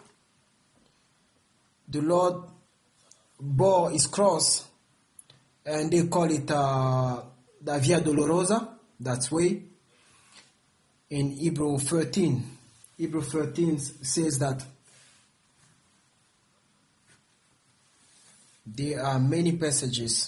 The Lord bore his cross, and they call it uh, the Via Dolorosa. That's way. In Hebrew thirteen, Hebrew thirteen says that there are many passages.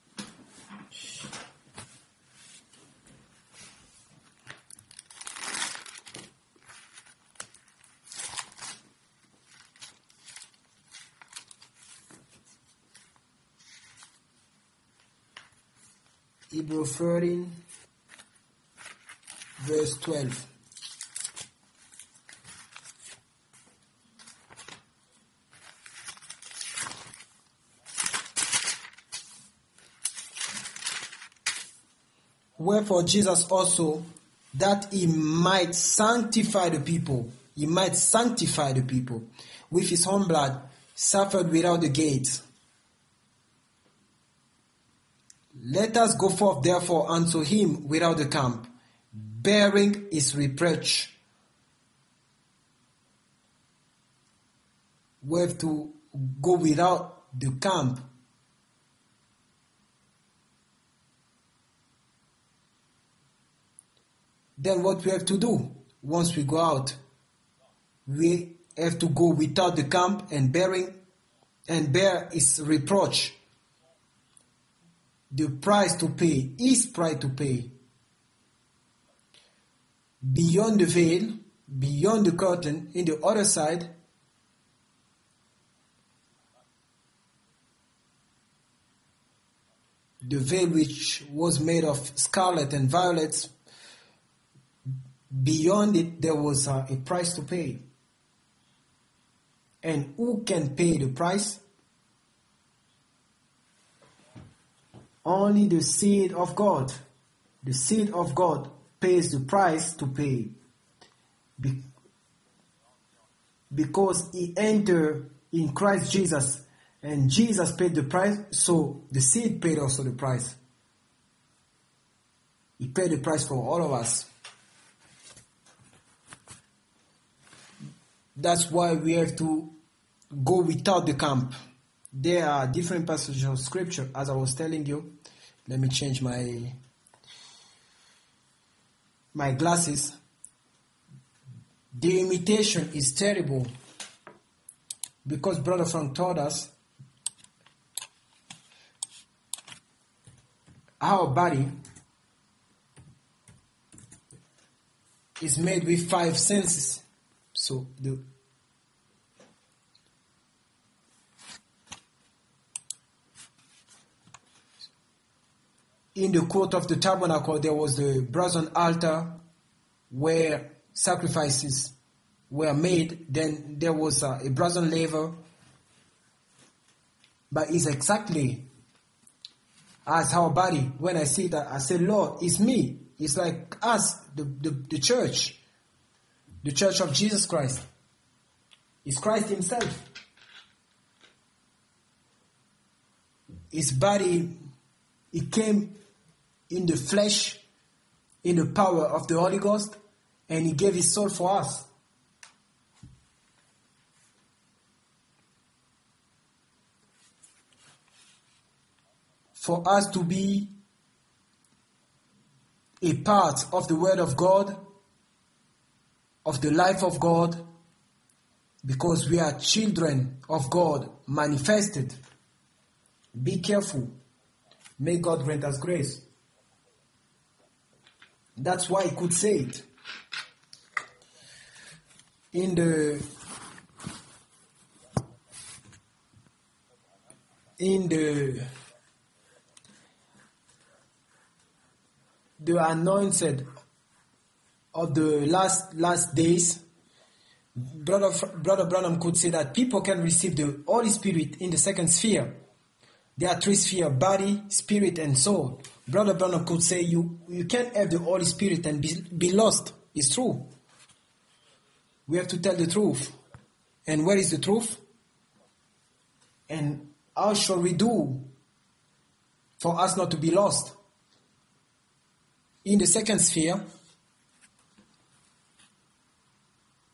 Hebrew thirteen, verse twelve. Wherefore Jesus also, that he might sanctify the people, he might sanctify the people with his own blood, suffered without the gate. Let us go forth therefore unto him without the camp, bearing his reproach. We have to go without the camp. Then what we have to do once we go out? We have to go without the camp and bearing and bear his reproach. The price to pay, his price to pay. Beyond the veil, beyond the curtain, in the other side, the veil which was made of scarlet and violets, beyond it there was uh, a price to pay. And who can pay the price? Only the seed of God. The seed of God pays the price to pay. Be- because he entered in Christ Jesus, and Jesus paid the price, so the seed paid also the price. He paid the price for all of us. That's why we have to go without the camp. There are different passages of scripture, as I was telling you. Let me change my my glasses. The imitation is terrible, because Brother Frank taught us our body is made with five senses. So the in the court of the tabernacle there was the brazen altar where sacrifices were made. Then there was a, a brazen laver, but it's exactly as our body. When I see that, I say, Lord, it's me. It's like us, the, the, the church. The church of Jesus Christ. It's Christ himself. His body, he came in the flesh, in the power of the Holy Ghost, and he gave his soul for us. For us to be a part of the Word of God, of the life of God, because we are children of God manifested. Be careful. May God grant us grace. That's why he could say it. In the in the the anointed of the last last days, Brother Brother Branham could say that people can receive the Holy Spirit in the second sphere. There are three spheres: body, spirit, and soul. Brother Branham could say you, you can't have the Holy Spirit and be, be lost. It's true. We have to tell the truth. And where is the truth? And how shall we do for us not to be lost? In the second sphere,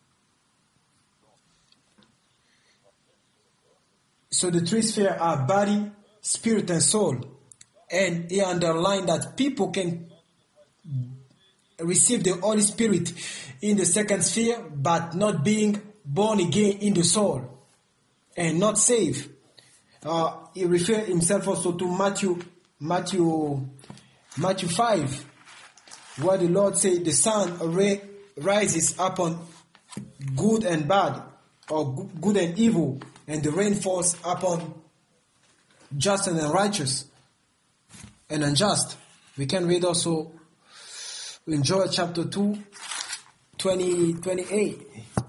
So the three spheres are body, spirit, and soul. And he underlined that people can receive the Holy Spirit in the second sphere, but not being born again in the soul and not saved. Uh, he referred himself also to Matthew, Matthew, Matthew five, where the Lord said the sun rises upon good and bad, or good and evil, and the rain falls upon just and unrighteous and unjust. We can read also in Joel chapter two, twenty, twenty-eight.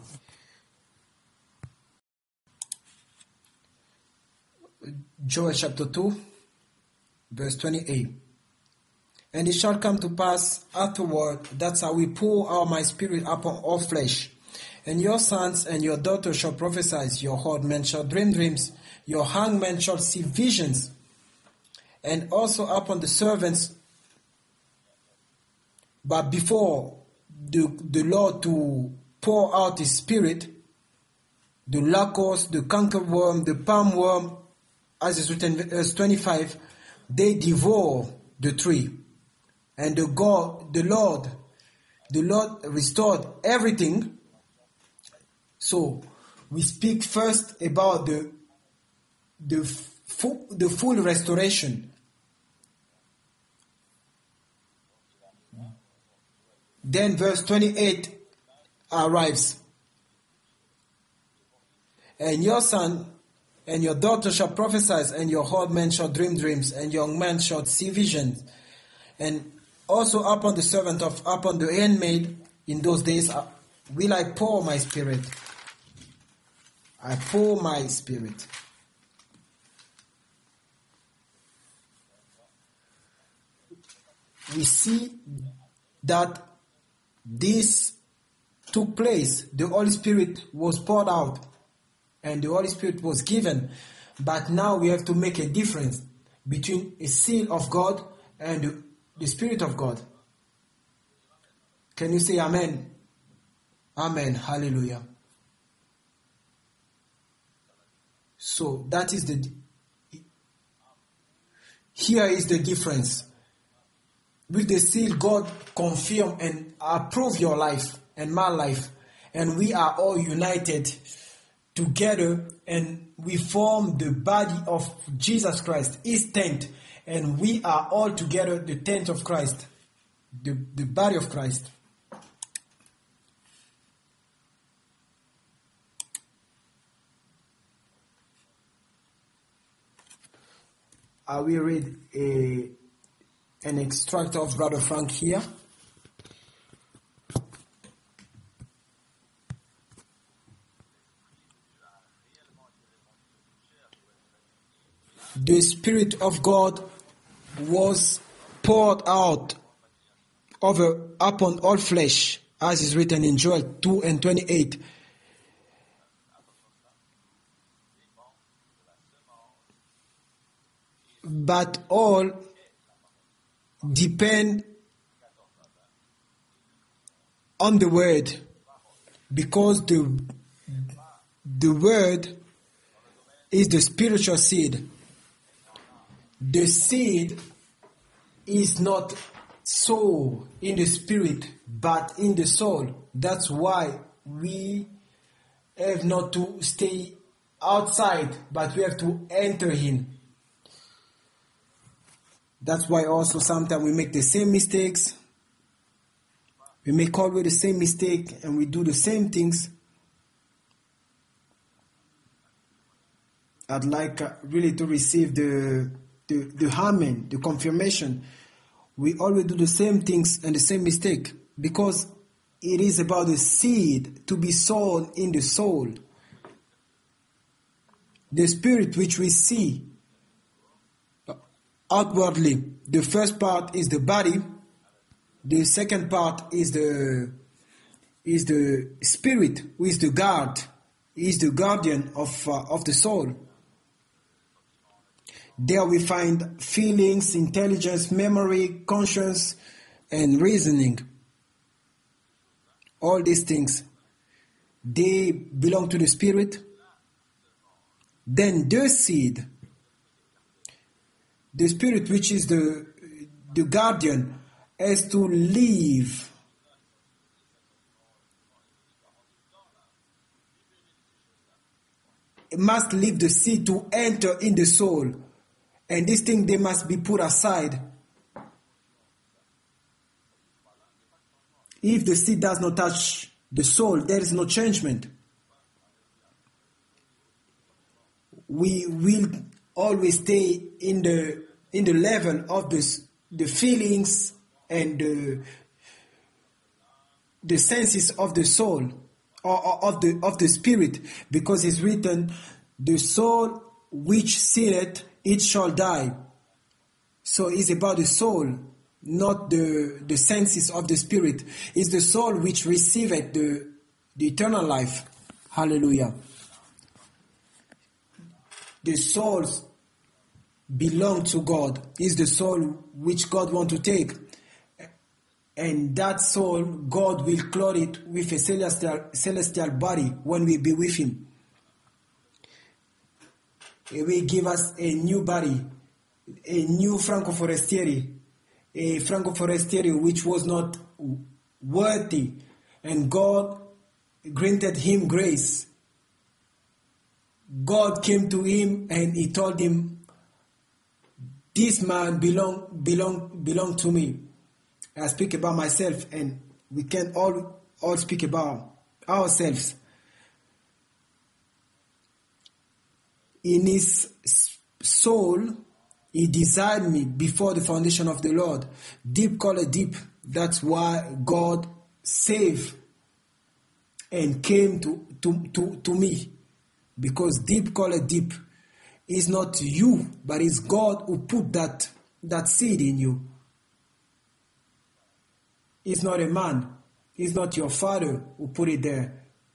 Joel chapter two, verse twenty-eight. And it shall come to pass afterward that I will pour out my spirit upon all flesh. And your sons and your daughters shall prophesy, your old men shall dream dreams, your young men shall see visions. And also upon the servants, but before the, the Lord to pour out his spirit, the locust, the cankerworm, the palm worm, as is written in verse twenty-five, they devour the tree. And the God, the Lord, the Lord restored everything. So we speak first about the the full, the full restoration. Then verse twenty-eight arrives. And your son and your daughter shall prophesy, and your old men shall dream dreams, and young men shall see visions. And also upon the servant of, upon the handmaid, in those days uh, will I pour my spirit. I pour my spirit. We see that this took place. The Holy Spirit was poured out and the Holy Spirit was given. But now we have to make a difference between a seal of God and the, the Spirit of God. Can you say amen? Amen. Hallelujah. So that is the, here is the difference. With the seal, God confirm and approve your life and my life. And we are all united together and we form the body of Jesus Christ, his tent. And we are all together the tent of Christ, the, the body of Christ. I will read a, an extract of Brother Frank here. The Spirit of God was poured out over upon all flesh, as is written in Joel two and twenty-eight. But all depend on the word, because the the word is the spiritual seed. The seed is not sown in the spirit, but in the soul. That's why we have not to stay outside, but we have to enter in. That's why also sometimes we make the same mistakes. We make always the same mistake and we do the same things. I'd like uh, really to receive the, the, the amen, the confirmation. We always do the same things and the same mistake because it is about the seed to be sown in the soul. The spirit which we see outwardly, the first part is the body, the second part is the is the spirit, who is the guard, is the guardian of uh, of the soul. There we find feelings, intelligence, memory, conscience, and reasoning. All these things, they belong to the spirit, then the seed, the spirit which is the, the guardian, has to leave. It must leave the seed to enter in the soul. And this thing, they must be put aside. If the seed does not touch the soul, there is no changement. We will always stay in the in the level of this, the feelings and the, the senses of the soul, or, or of the of the spirit, because it's written, the soul which seeth, it shall die. So it's about the soul, not the, the senses of the spirit. It's the soul which receiveth the, the eternal life. Hallelujah. The souls belong to God. It's the soul which God wants to take. And that soul, God will clothe it with a celestial, celestial body when we be with Him. He will give us a new body, a new Franco Forestieri, a Franco Forestieri which was not worthy, and God granted him grace. God came to him and He told him, this man belong belong belong to me. I speak about myself, and we can all all speak about ourselves. In His soul, He desired me before the foundation of the Lord. Deep called deep. That's why God saved and came to, to, to, to me. Because deep called deep is not you, but it's God who put that, that seed in you. It's not a man. It's not your father who put it there.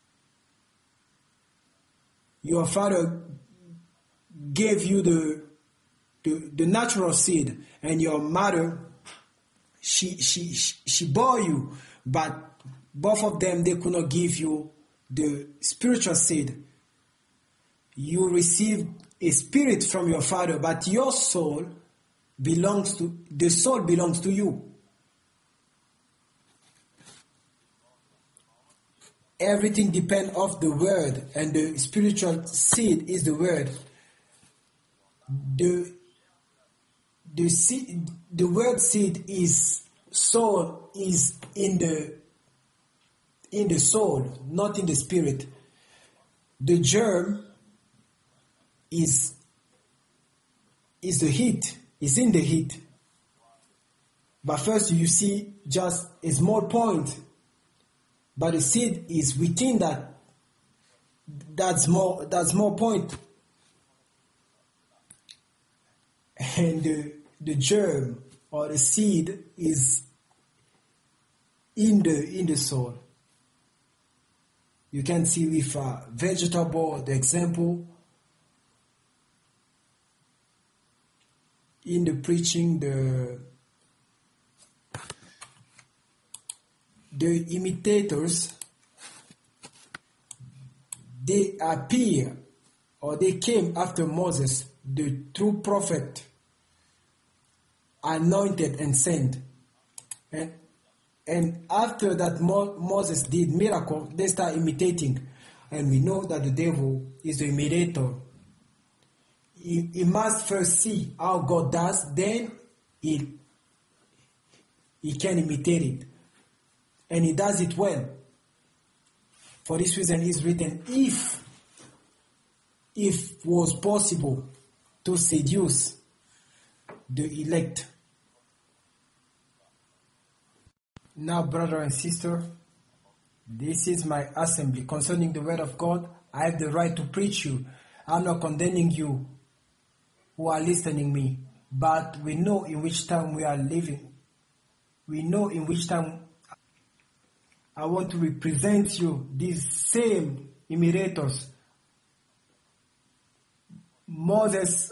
Your father gave you the, the the natural seed, and your mother, she she she bore you, but both of them, they could not give you the spiritual seed. You received a spirit from your father, but your soul belongs to the soul belongs to you. Everything depends on the word, and the spiritual seed is the word. The the seed, the word seed is soul is in the in the soul, not in the spirit. The germ is is the heat, is in the heat. But first you see just a small point, but the seed is within that that small that small point. And the, the germ or the seed is in the in the soul. You can see with a vegetable, the example in the preaching, the the imitators, they appear or they came after Moses, the true prophet, anointed and sent. And, and after that Mo- Moses did miracle, they start imitating. And we know that the devil is the imitator. He, he must first see how God does, then he, he can imitate it. And he does it well. For this reason it's written, if if was possible to seduce the elect. Now, brother and sister, this is my assembly. Concerning the word of God, I have the right to preach you. I'm not condemning you who are listening me, but we know in which time we are living. We know in which time I want to represent you, these same imitators. Moses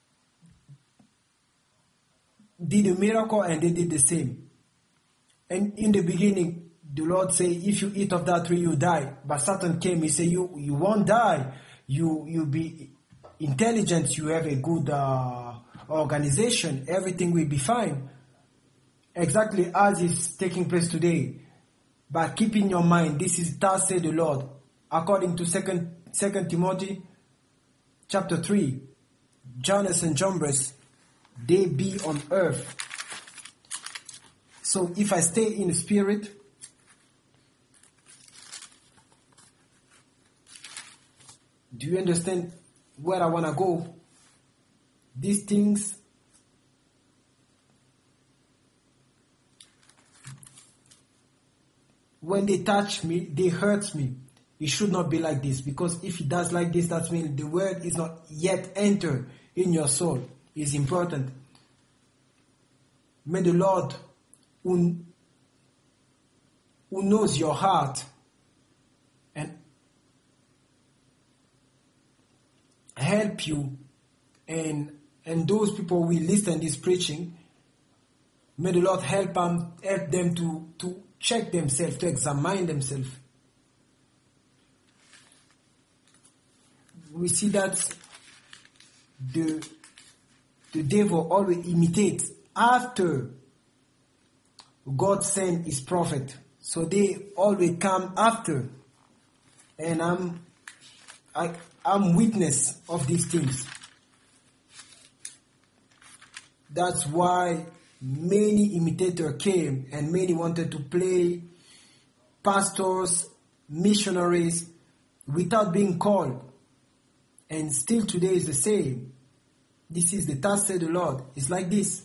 did a miracle and they did the same. And in the beginning, the Lord said, if you eat of that tree, you die. But Satan came, he said, you, you won't die. You, you be intelligent, you have a good uh, organization, everything will be fine. Exactly as is taking place today. But keep in your mind, this is thus said the Lord. According to Second Second Timothy chapter three, Jannes and Jambres, they be on earth. So if I stay in the spirit, do you understand where I want to go? These things, when they touch me, they hurt me. It should not be like this, because if it does like this, that means the word is not yet entered in your soul. It's important. May the Lord, who, who knows your heart and help you, and and those people who will listen this preaching, may the Lord help them, help them to, to check themselves, to examine themselves. We see that the, the devil always imitates after God sent his prophet. So they always come after. And I'm, I, I'm witness of these things. That's why many imitators came and many wanted to play pastors, missionaries, without being called. And still today is the same. This is the thus said the Lord. It's like this.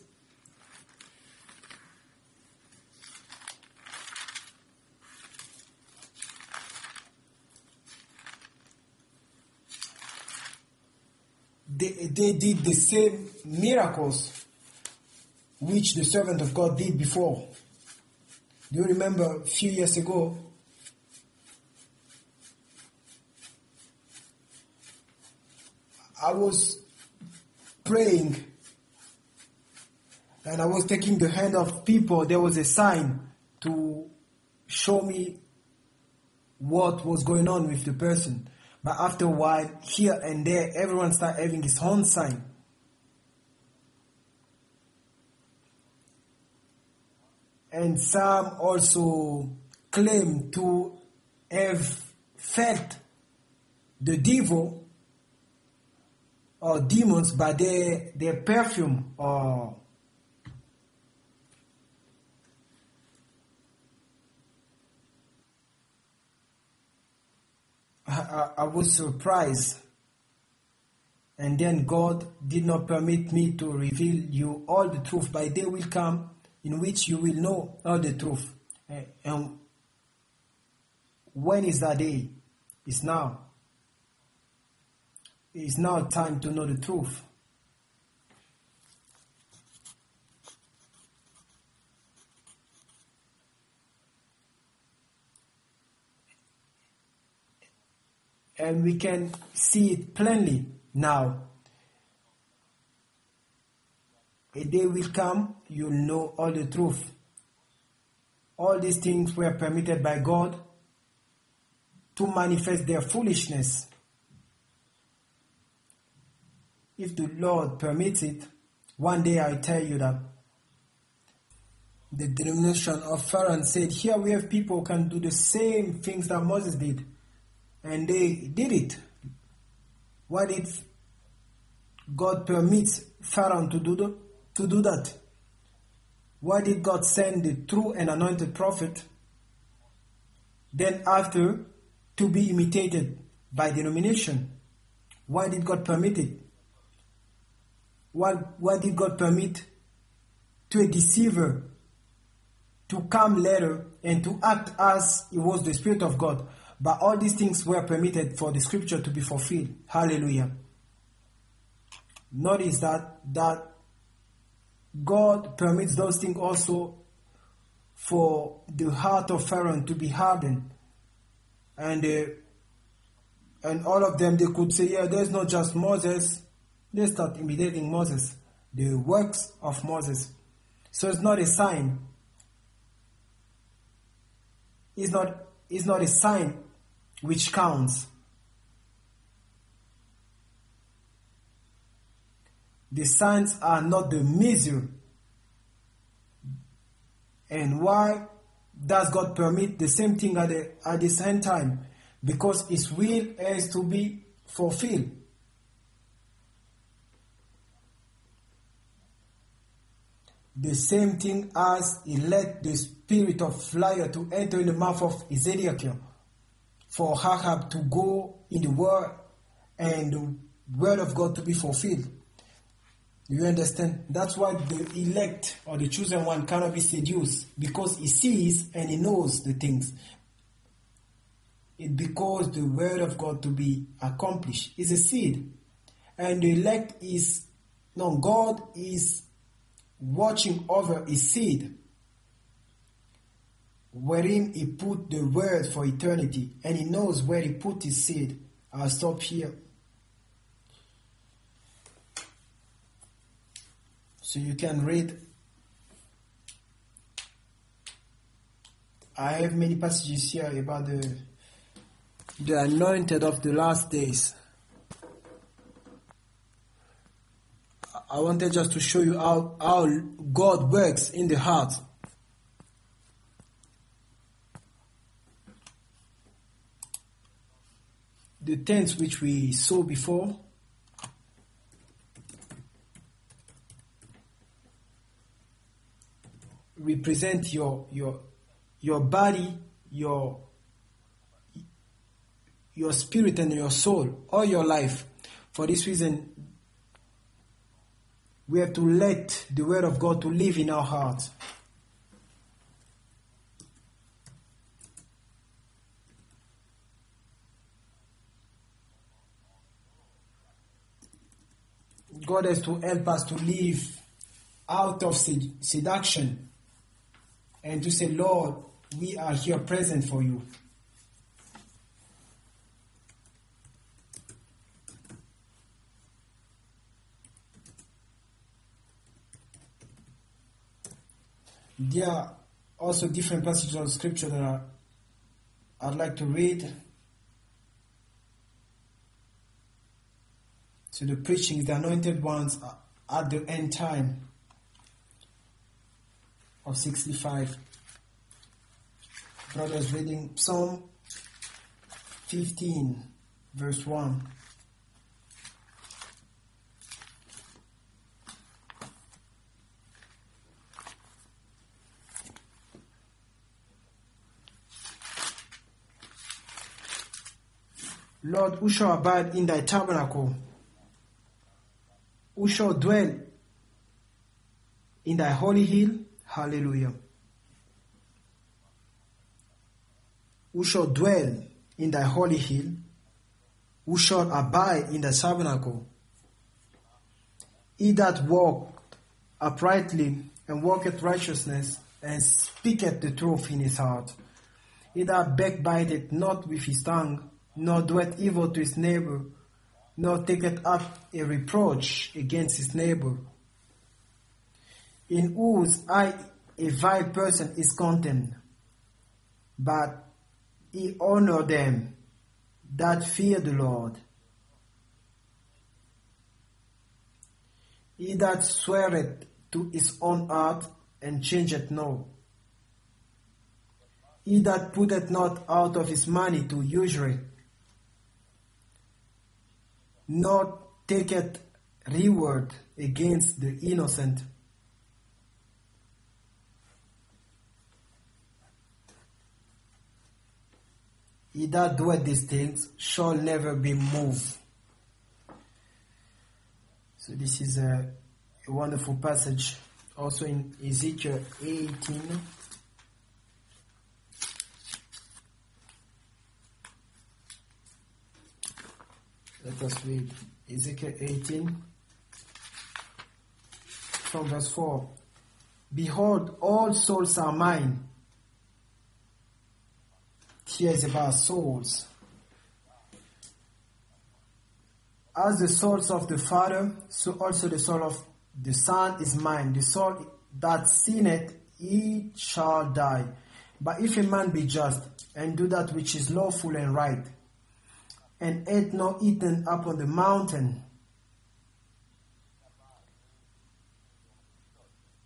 They, they did the same miracles which the servant of God did before. Do you remember a few years ago, I was praying and I was taking the hand of people. There was a sign to show me what was going on with the person. But after a while, here and there, everyone started having his own sign. And some also claim to have felt the devil or demons by their, their perfume or I, I was surprised. And then God did not permit me to reveal you all the truth, but day will come in which you will know all the truth. And when is that day? It's now. It's now time to know the truth. And we can see it plainly now. A day will come, you'll know all the truth. All these things were permitted by God to manifest their foolishness. If the Lord permits it, one day I tell you that the denomination of Pharaoh said, here we have people who can do the same things that Moses did. And they did it. Why did God permit Pharaoh to do, the, to do that? Why did God send the true and anointed prophet then after to be imitated by denomination? Why did God permit it? Why, why did God permit to a deceiver to come later and to act as it was the Spirit of God? But all these things were permitted for the scripture to be fulfilled. Hallelujah. Notice that, that God permits those things also for the heart of Pharaoh to be hardened. And, uh, and all of them, they could say, yeah, there's not just Moses. They start imitating Moses, the works of Moses. So it's not a sign. It's not, it's not a sign which counts. The signs are not the measure. And why does God permit the same thing at the, at the same time? Because His will has to be fulfilled. The same thing as He let the spirit of liar to enter in the mouth of Ezekiel for Ahab to go in the word and the word of God to be fulfilled. You understand? That's why the elect or the chosen one cannot be seduced, because he sees and he knows the things. It's because the word of God to be accomplished is a seed. And the elect is, no, God is watching over his seed, wherein he put the word for eternity, and he knows where he put his seed. I'll stop here. So you can read. I have many passages here about the the anointed of the last days. I wanted just to show you how, how God works in the heart. The tents which we saw before, represent your your your body, your your spirit and your soul, all your life. For this reason, we have to let the word of God to live in our hearts. God has to help us to live out of sed- seduction and to say, Lord, we are here present for you. There are also different passages of scripture that I, I'd like to read. So the preaching, the anointed ones at the end time of sixty-five. Brothers, reading Psalm fifteen, verse one. Lord, who shall abide in thy tabernacle? Who shall dwell in thy holy hill? Hallelujah. Who shall dwell in thy holy hill? Who shall abide in thy tabernacle? He that walketh uprightly and walketh righteousness and speaketh the truth in his heart. He that backbiteth not with his tongue, nor doeth evil to his neighbor, nor taketh up a reproach against his neighbor, in whose eye a vile person is contemned, but he honor them that fear the Lord. He that sweareth to his own heart and changeth not. He that putteth not out of his money to usury, nor taketh reward against the innocent. He that doeth these things shall never be moved. So this is a, a wonderful passage also in Ezekiel eighteen. Let us read Ezekiel eighteen from verse four. Behold, all souls are mine. Tears about souls. As the souls of the Father, so also the soul of the Son is mine. The soul that sinneth, he shall die. But if a man be just, and do that which is lawful and right, and hath not eaten upon the mountain,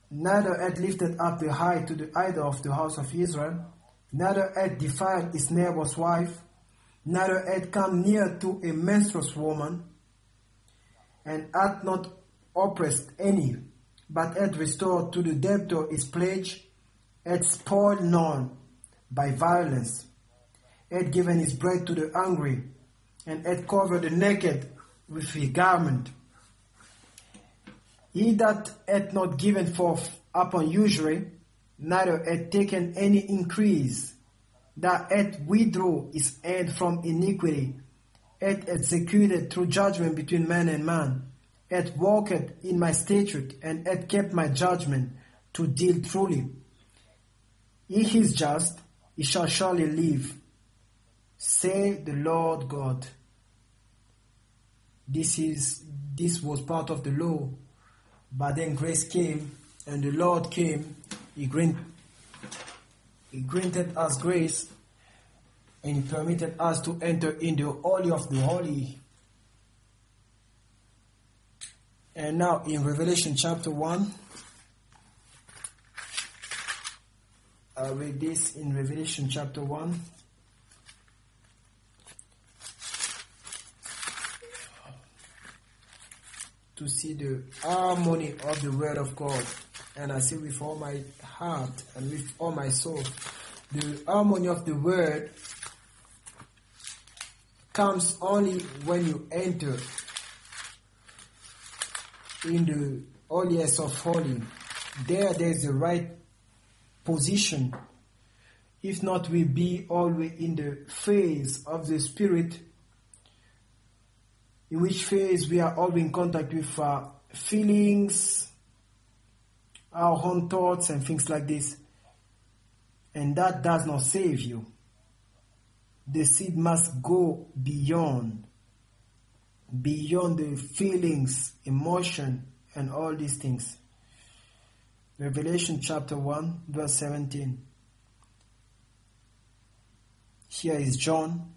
neither hath lifted up the eye to the idol of the house of Israel, neither hath defiled his neighbor's wife, neither hath come near to a menstruous woman, and hath not oppressed any, but hath restored to the debtor his pledge, hath spoiled none by violence, hath given his bread to the hungry, and hath covered the naked with his garment. He that hath not given forth upon usury, neither hath taken any increase, that hath withdrawn his hand from iniquity, hath executed true judgment between man and man, hath walked in my statute, and hath kept my judgment to deal truly. He is just, he shall surely live, say the Lord God. This is this was part of the law, but then grace came, and the Lord came. He granted, he granted us grace, and He permitted us to enter in the Holy of the Holy. And now in Revelation chapter one, I read this in Revelation chapter one. To see the harmony of the word of God. And I say with all my heart and with all my soul, the harmony of the word comes only when you enter in the holiest of holy. There, there is the right position. If not, we be always in the phase of the Spirit, in which phase we are all in contact with our feelings, our own thoughts and things like this. And that does not save you. The seed must go beyond, beyond the feelings, emotion, and all these things. Revelation chapter one, verse seventeen. Here is John.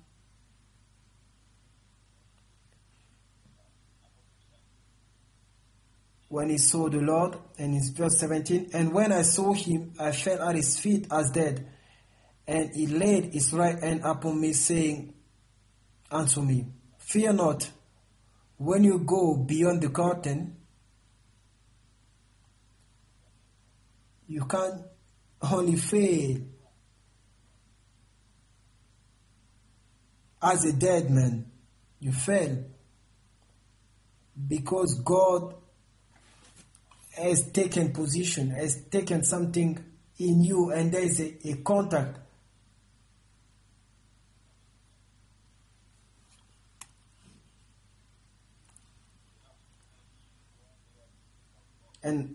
When he saw the Lord, and it's verse seventeen, and when I saw him, I fell at his feet as dead. And he laid his right hand upon me, saying unto me, fear not, when you go beyond the curtain, you can't only fail as a dead man. You fell because God has taken position, has taken something in you, and there is a, a contact. And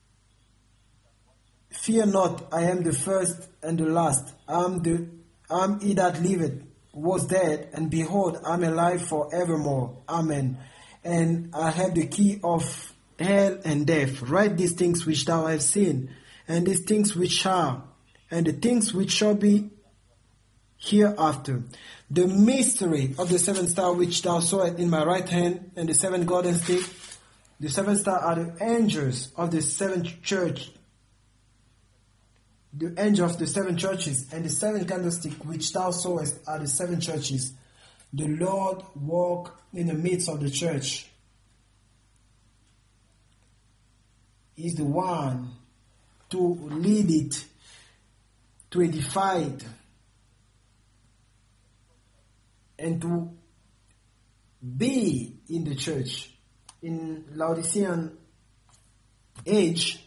fear not, I am the first and the last. I am the I am he that liveth, was dead, and behold, I am alive forevermore. Amen. And I have the key of hell and death. Write these things which thou hast seen, and these things which are, and the things which shall be hereafter. The mystery of the seven stars which thou sawest in my right hand, and the seven golden sticks. The seven stars are the angels of the seven church, the angel of the seven churches, and the seven candlesticks which thou sawest are the seven churches. The Lord walk in the midst of the church. He is the one to lead it, to edify it, and to be in the church. In Laodicean age,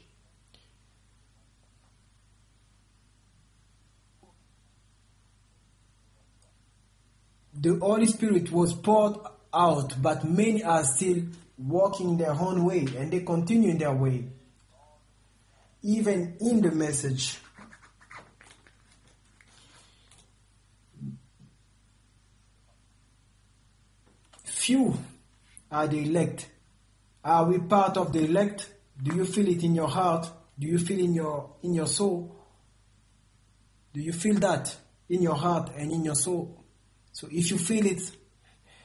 the Holy Spirit was poured out, but many are still walking their own way, and they continue in their way. Even in the message, few are the elect. Are we part of the elect? Do you feel it in your heart? Do you feel in your in your soul? Do you feel that in your heart and in your soul? So if you feel it,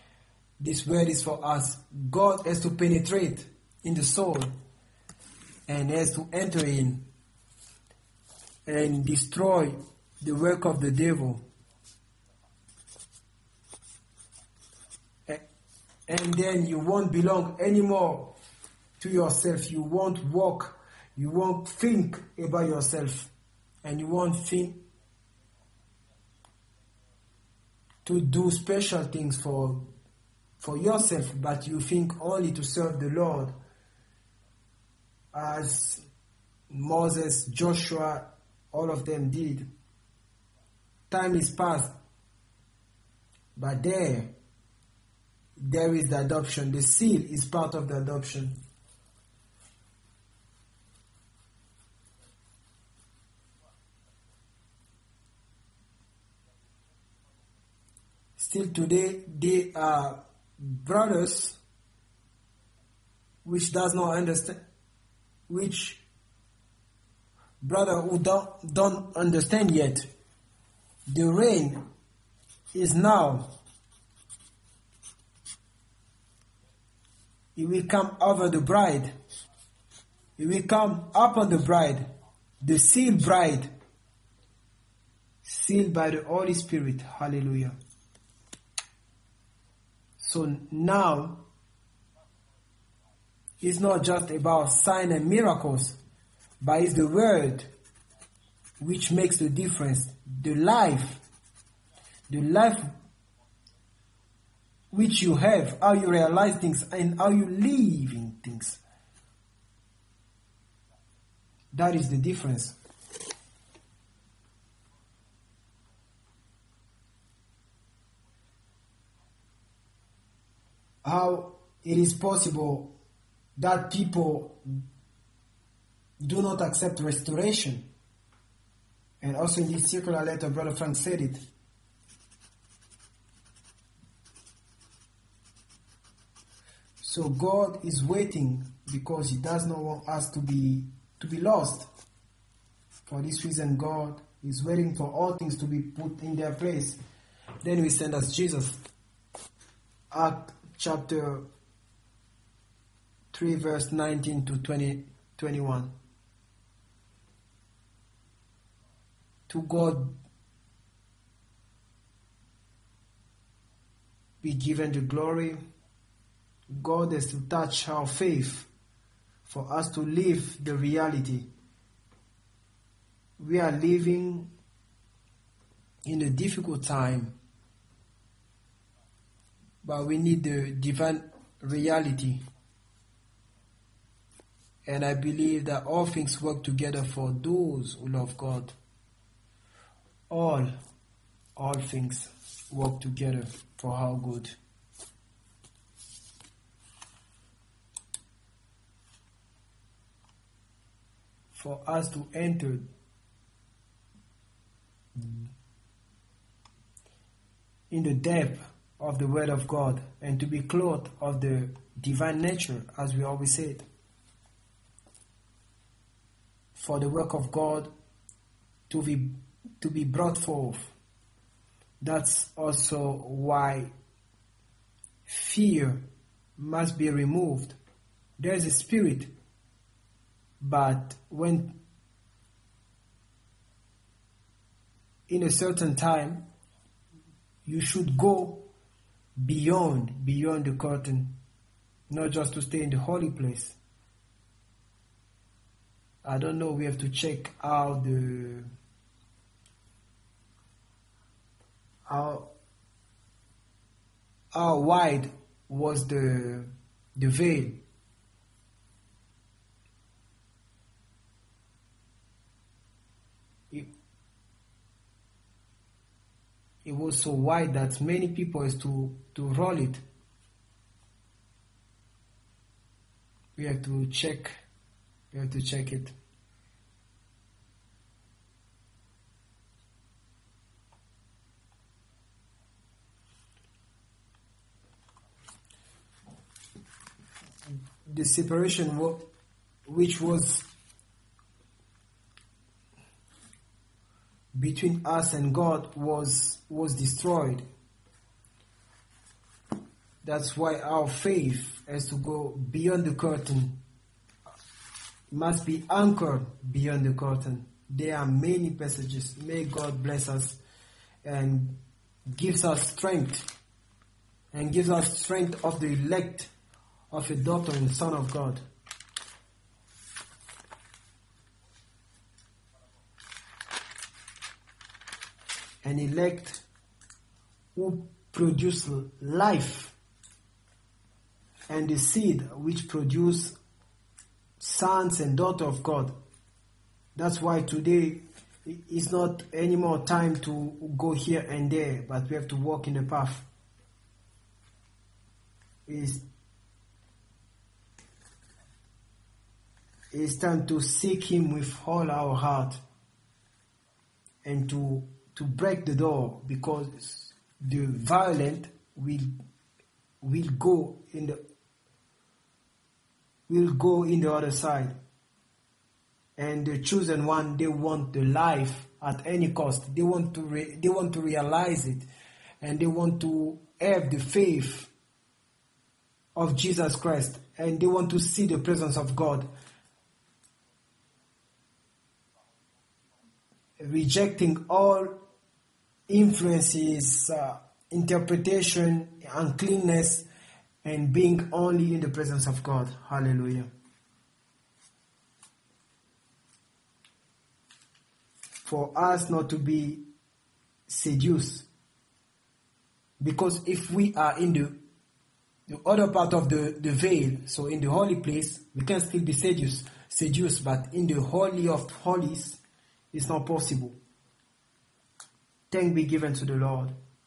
this word is for us. God has to penetrate in the soul and has to enter in and destroy the work of the devil. And then you won't belong anymore to yourself. You won't walk. You won't think about yourself. And you won't think to do special things for, for yourself, but you think only to serve the Lord. As Moses, Joshua, all of them did. Time is past. But there, there is the adoption. The seal is part of the adoption. Still today, they are brothers which does not understand, which brother who don't, don't understand yet. The rain is now. It will come over the bride. It will come upon the bride, the sealed bride, sealed by the Holy Spirit. Hallelujah. So now, it's not just about signs and miracles, but it's the word which makes the difference. The life, the life which you have, how you realize things and how you live in things. That is the difference. How it is possible that people do not accept restoration. And also in this circular letter, Brother Frank said it. So God is waiting because He does not want us to be to be lost. For this reason, God is waiting for all things to be put in their place. Then we send us Jesus. Act chapter three, verse nineteen to twenty, twenty-one. To God be given the glory. God has to touch our faith for us to live the reality. We are living in a difficult time, but we need the divine reality. And I believe that all things work together for those who love God. All, all things work together for our good. For us to enter in the depth of the Word of God and to be clothed of the divine nature, as we always said. For the work of God to be to be brought forth. That's also why fear must be removed. There is a spirit, but when in a certain time, you should go beyond, beyond the curtain, not just to stay in the holy place. I don't know, we have to check how the how how wide was the the veil. It, it was so wide that many people has to, to roll it. We have to check. We have to check it. The separation which was between us and God was was destroyed. That's why our faith has to go beyond the curtain. must be anchored beyond the curtain. There are many passages. May God bless us and gives us strength and gives us strength of the elect of a daughter and son of God. An elect who produce life, and the seed which produce sons and daughters of God. That's why today it's not any more time to go here and there, but we have to walk in the path. It's, it's time to seek Him with all our heart and to to break the door, because the violent will will go in the will go in the other side, and the chosen one, they want the life at any cost. They want to re, they want to realize it, and they want to have the faith of Jesus Christ, and they want to see the presence of God, rejecting all influences, uh, interpretation, uncleanness, and being only in the presence of God. Hallelujah. For us not to be seduced, because if we are in the the other part of the, the veil, so in the holy place, we can still be seduced, seduced, but in the holy of holies, it's not possible. Thanks be given to the Lord.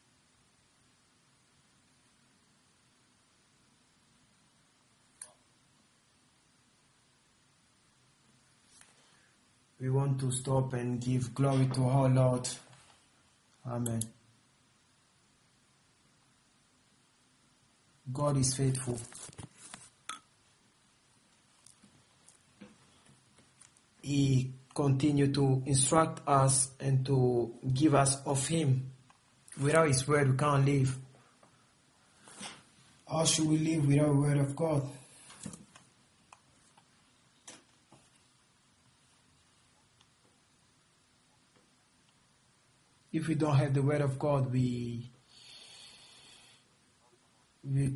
We want to stop and give glory to our Lord. Amen. God is faithful. He continues to instruct us and to give us of Him. Without His word, we can't live. How should we live without the word of God? If we don't have the word of God, we we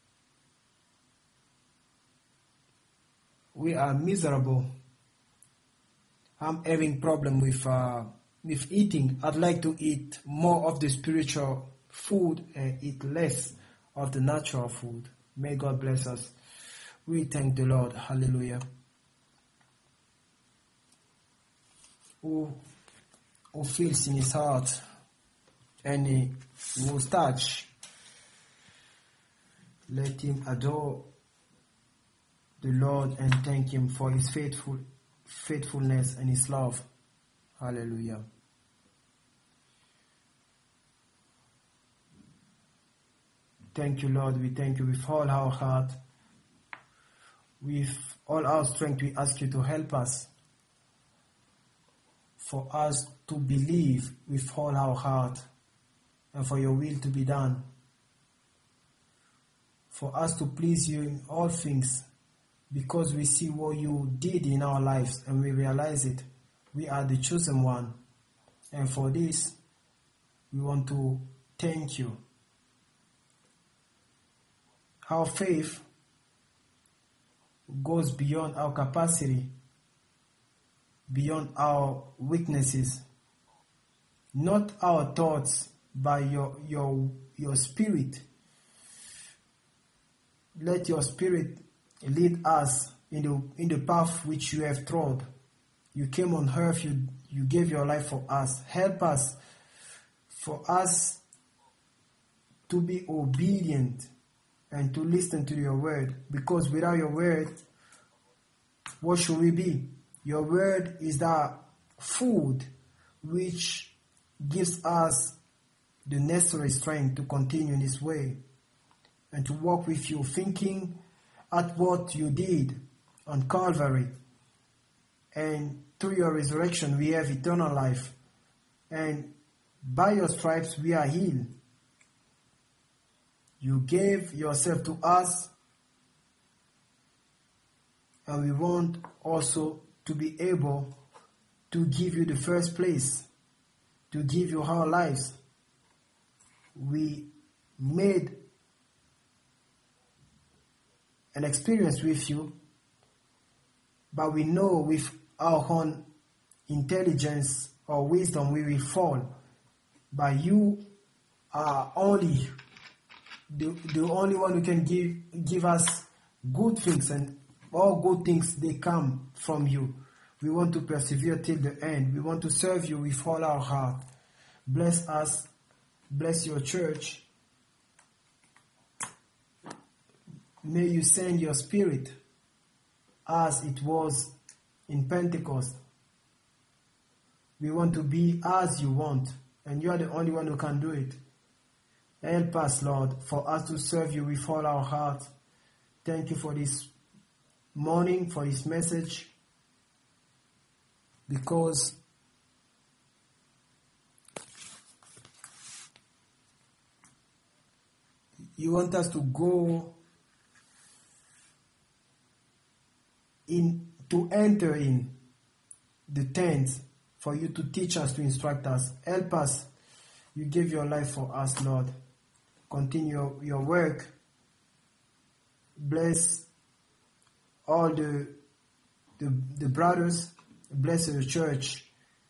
we are miserable. I'm having problem with uh, with eating. I'd like to eat more of the spiritual food and eat less of the natural food. May God bless us. We thank the Lord. Hallelujah. Who, who feels in his heart any mustache, let him adore the Lord and thank Him for His faithful faithfulness and His love. Hallelujah. Thank you, Lord. We thank you with all our heart. With all our strength, we ask you to help us, for us to believe with all our heart, and for your will to be done. For us to please you in all things, because we see what you did in our lives and we realize it. We are the chosen one. And for this, we want to thank you. Our faith goes beyond our capacity, beyond our weaknesses. Not our thoughts, but your, your, your spirit. Let your spirit lead us in the in the path which you have trod. You came on earth, you, you gave your life for us. Help us, for us to be obedient and to listen to your word. Because without your word, what should we be? Your word is that food which gives us the necessary strength to continue in this way and to walk with you, thinking at what you did on Calvary. And through your resurrection, we have eternal life. And by your stripes, we are healed. You gave yourself to us, And we want also to be able to give you the first place, to give you our lives. We made an experience with you, but we know with our own intelligence or wisdom we will fall. But you are only the, the only one who can give give us good things, and all good things, they come from you. We want to persevere till the end. We want to serve you with all our heart. Bless us. Bless your church. May you send your spirit as it was in Pentecost. We want to be as you want, and you are the only one who can do it. Help us, Lord, for us to serve you with all our heart. Thank you for this morning, for this message, because you want us to go in, to enter in the tent, for you to teach us, to instruct us. Help us. You gave your life for us, Lord. Continue your, your work. Bless all the, the, the brothers. Bless the church.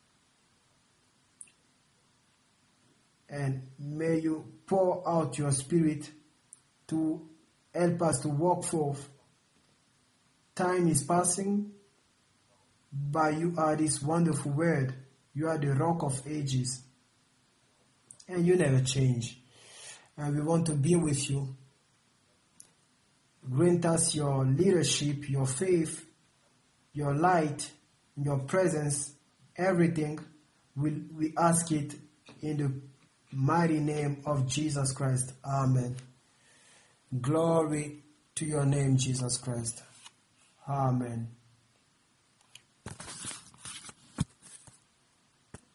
And may you pour out your spirit to help us to walk forth. Time is passing, but you are this wonderful word. You are the rock of ages. And you never change. And we want to be with you. Grant us your leadership, your faith, your light, your presence, everything. We, we ask it in the mighty name of Jesus Christ. Amen. Glory to your name, Jesus Christ. Amen.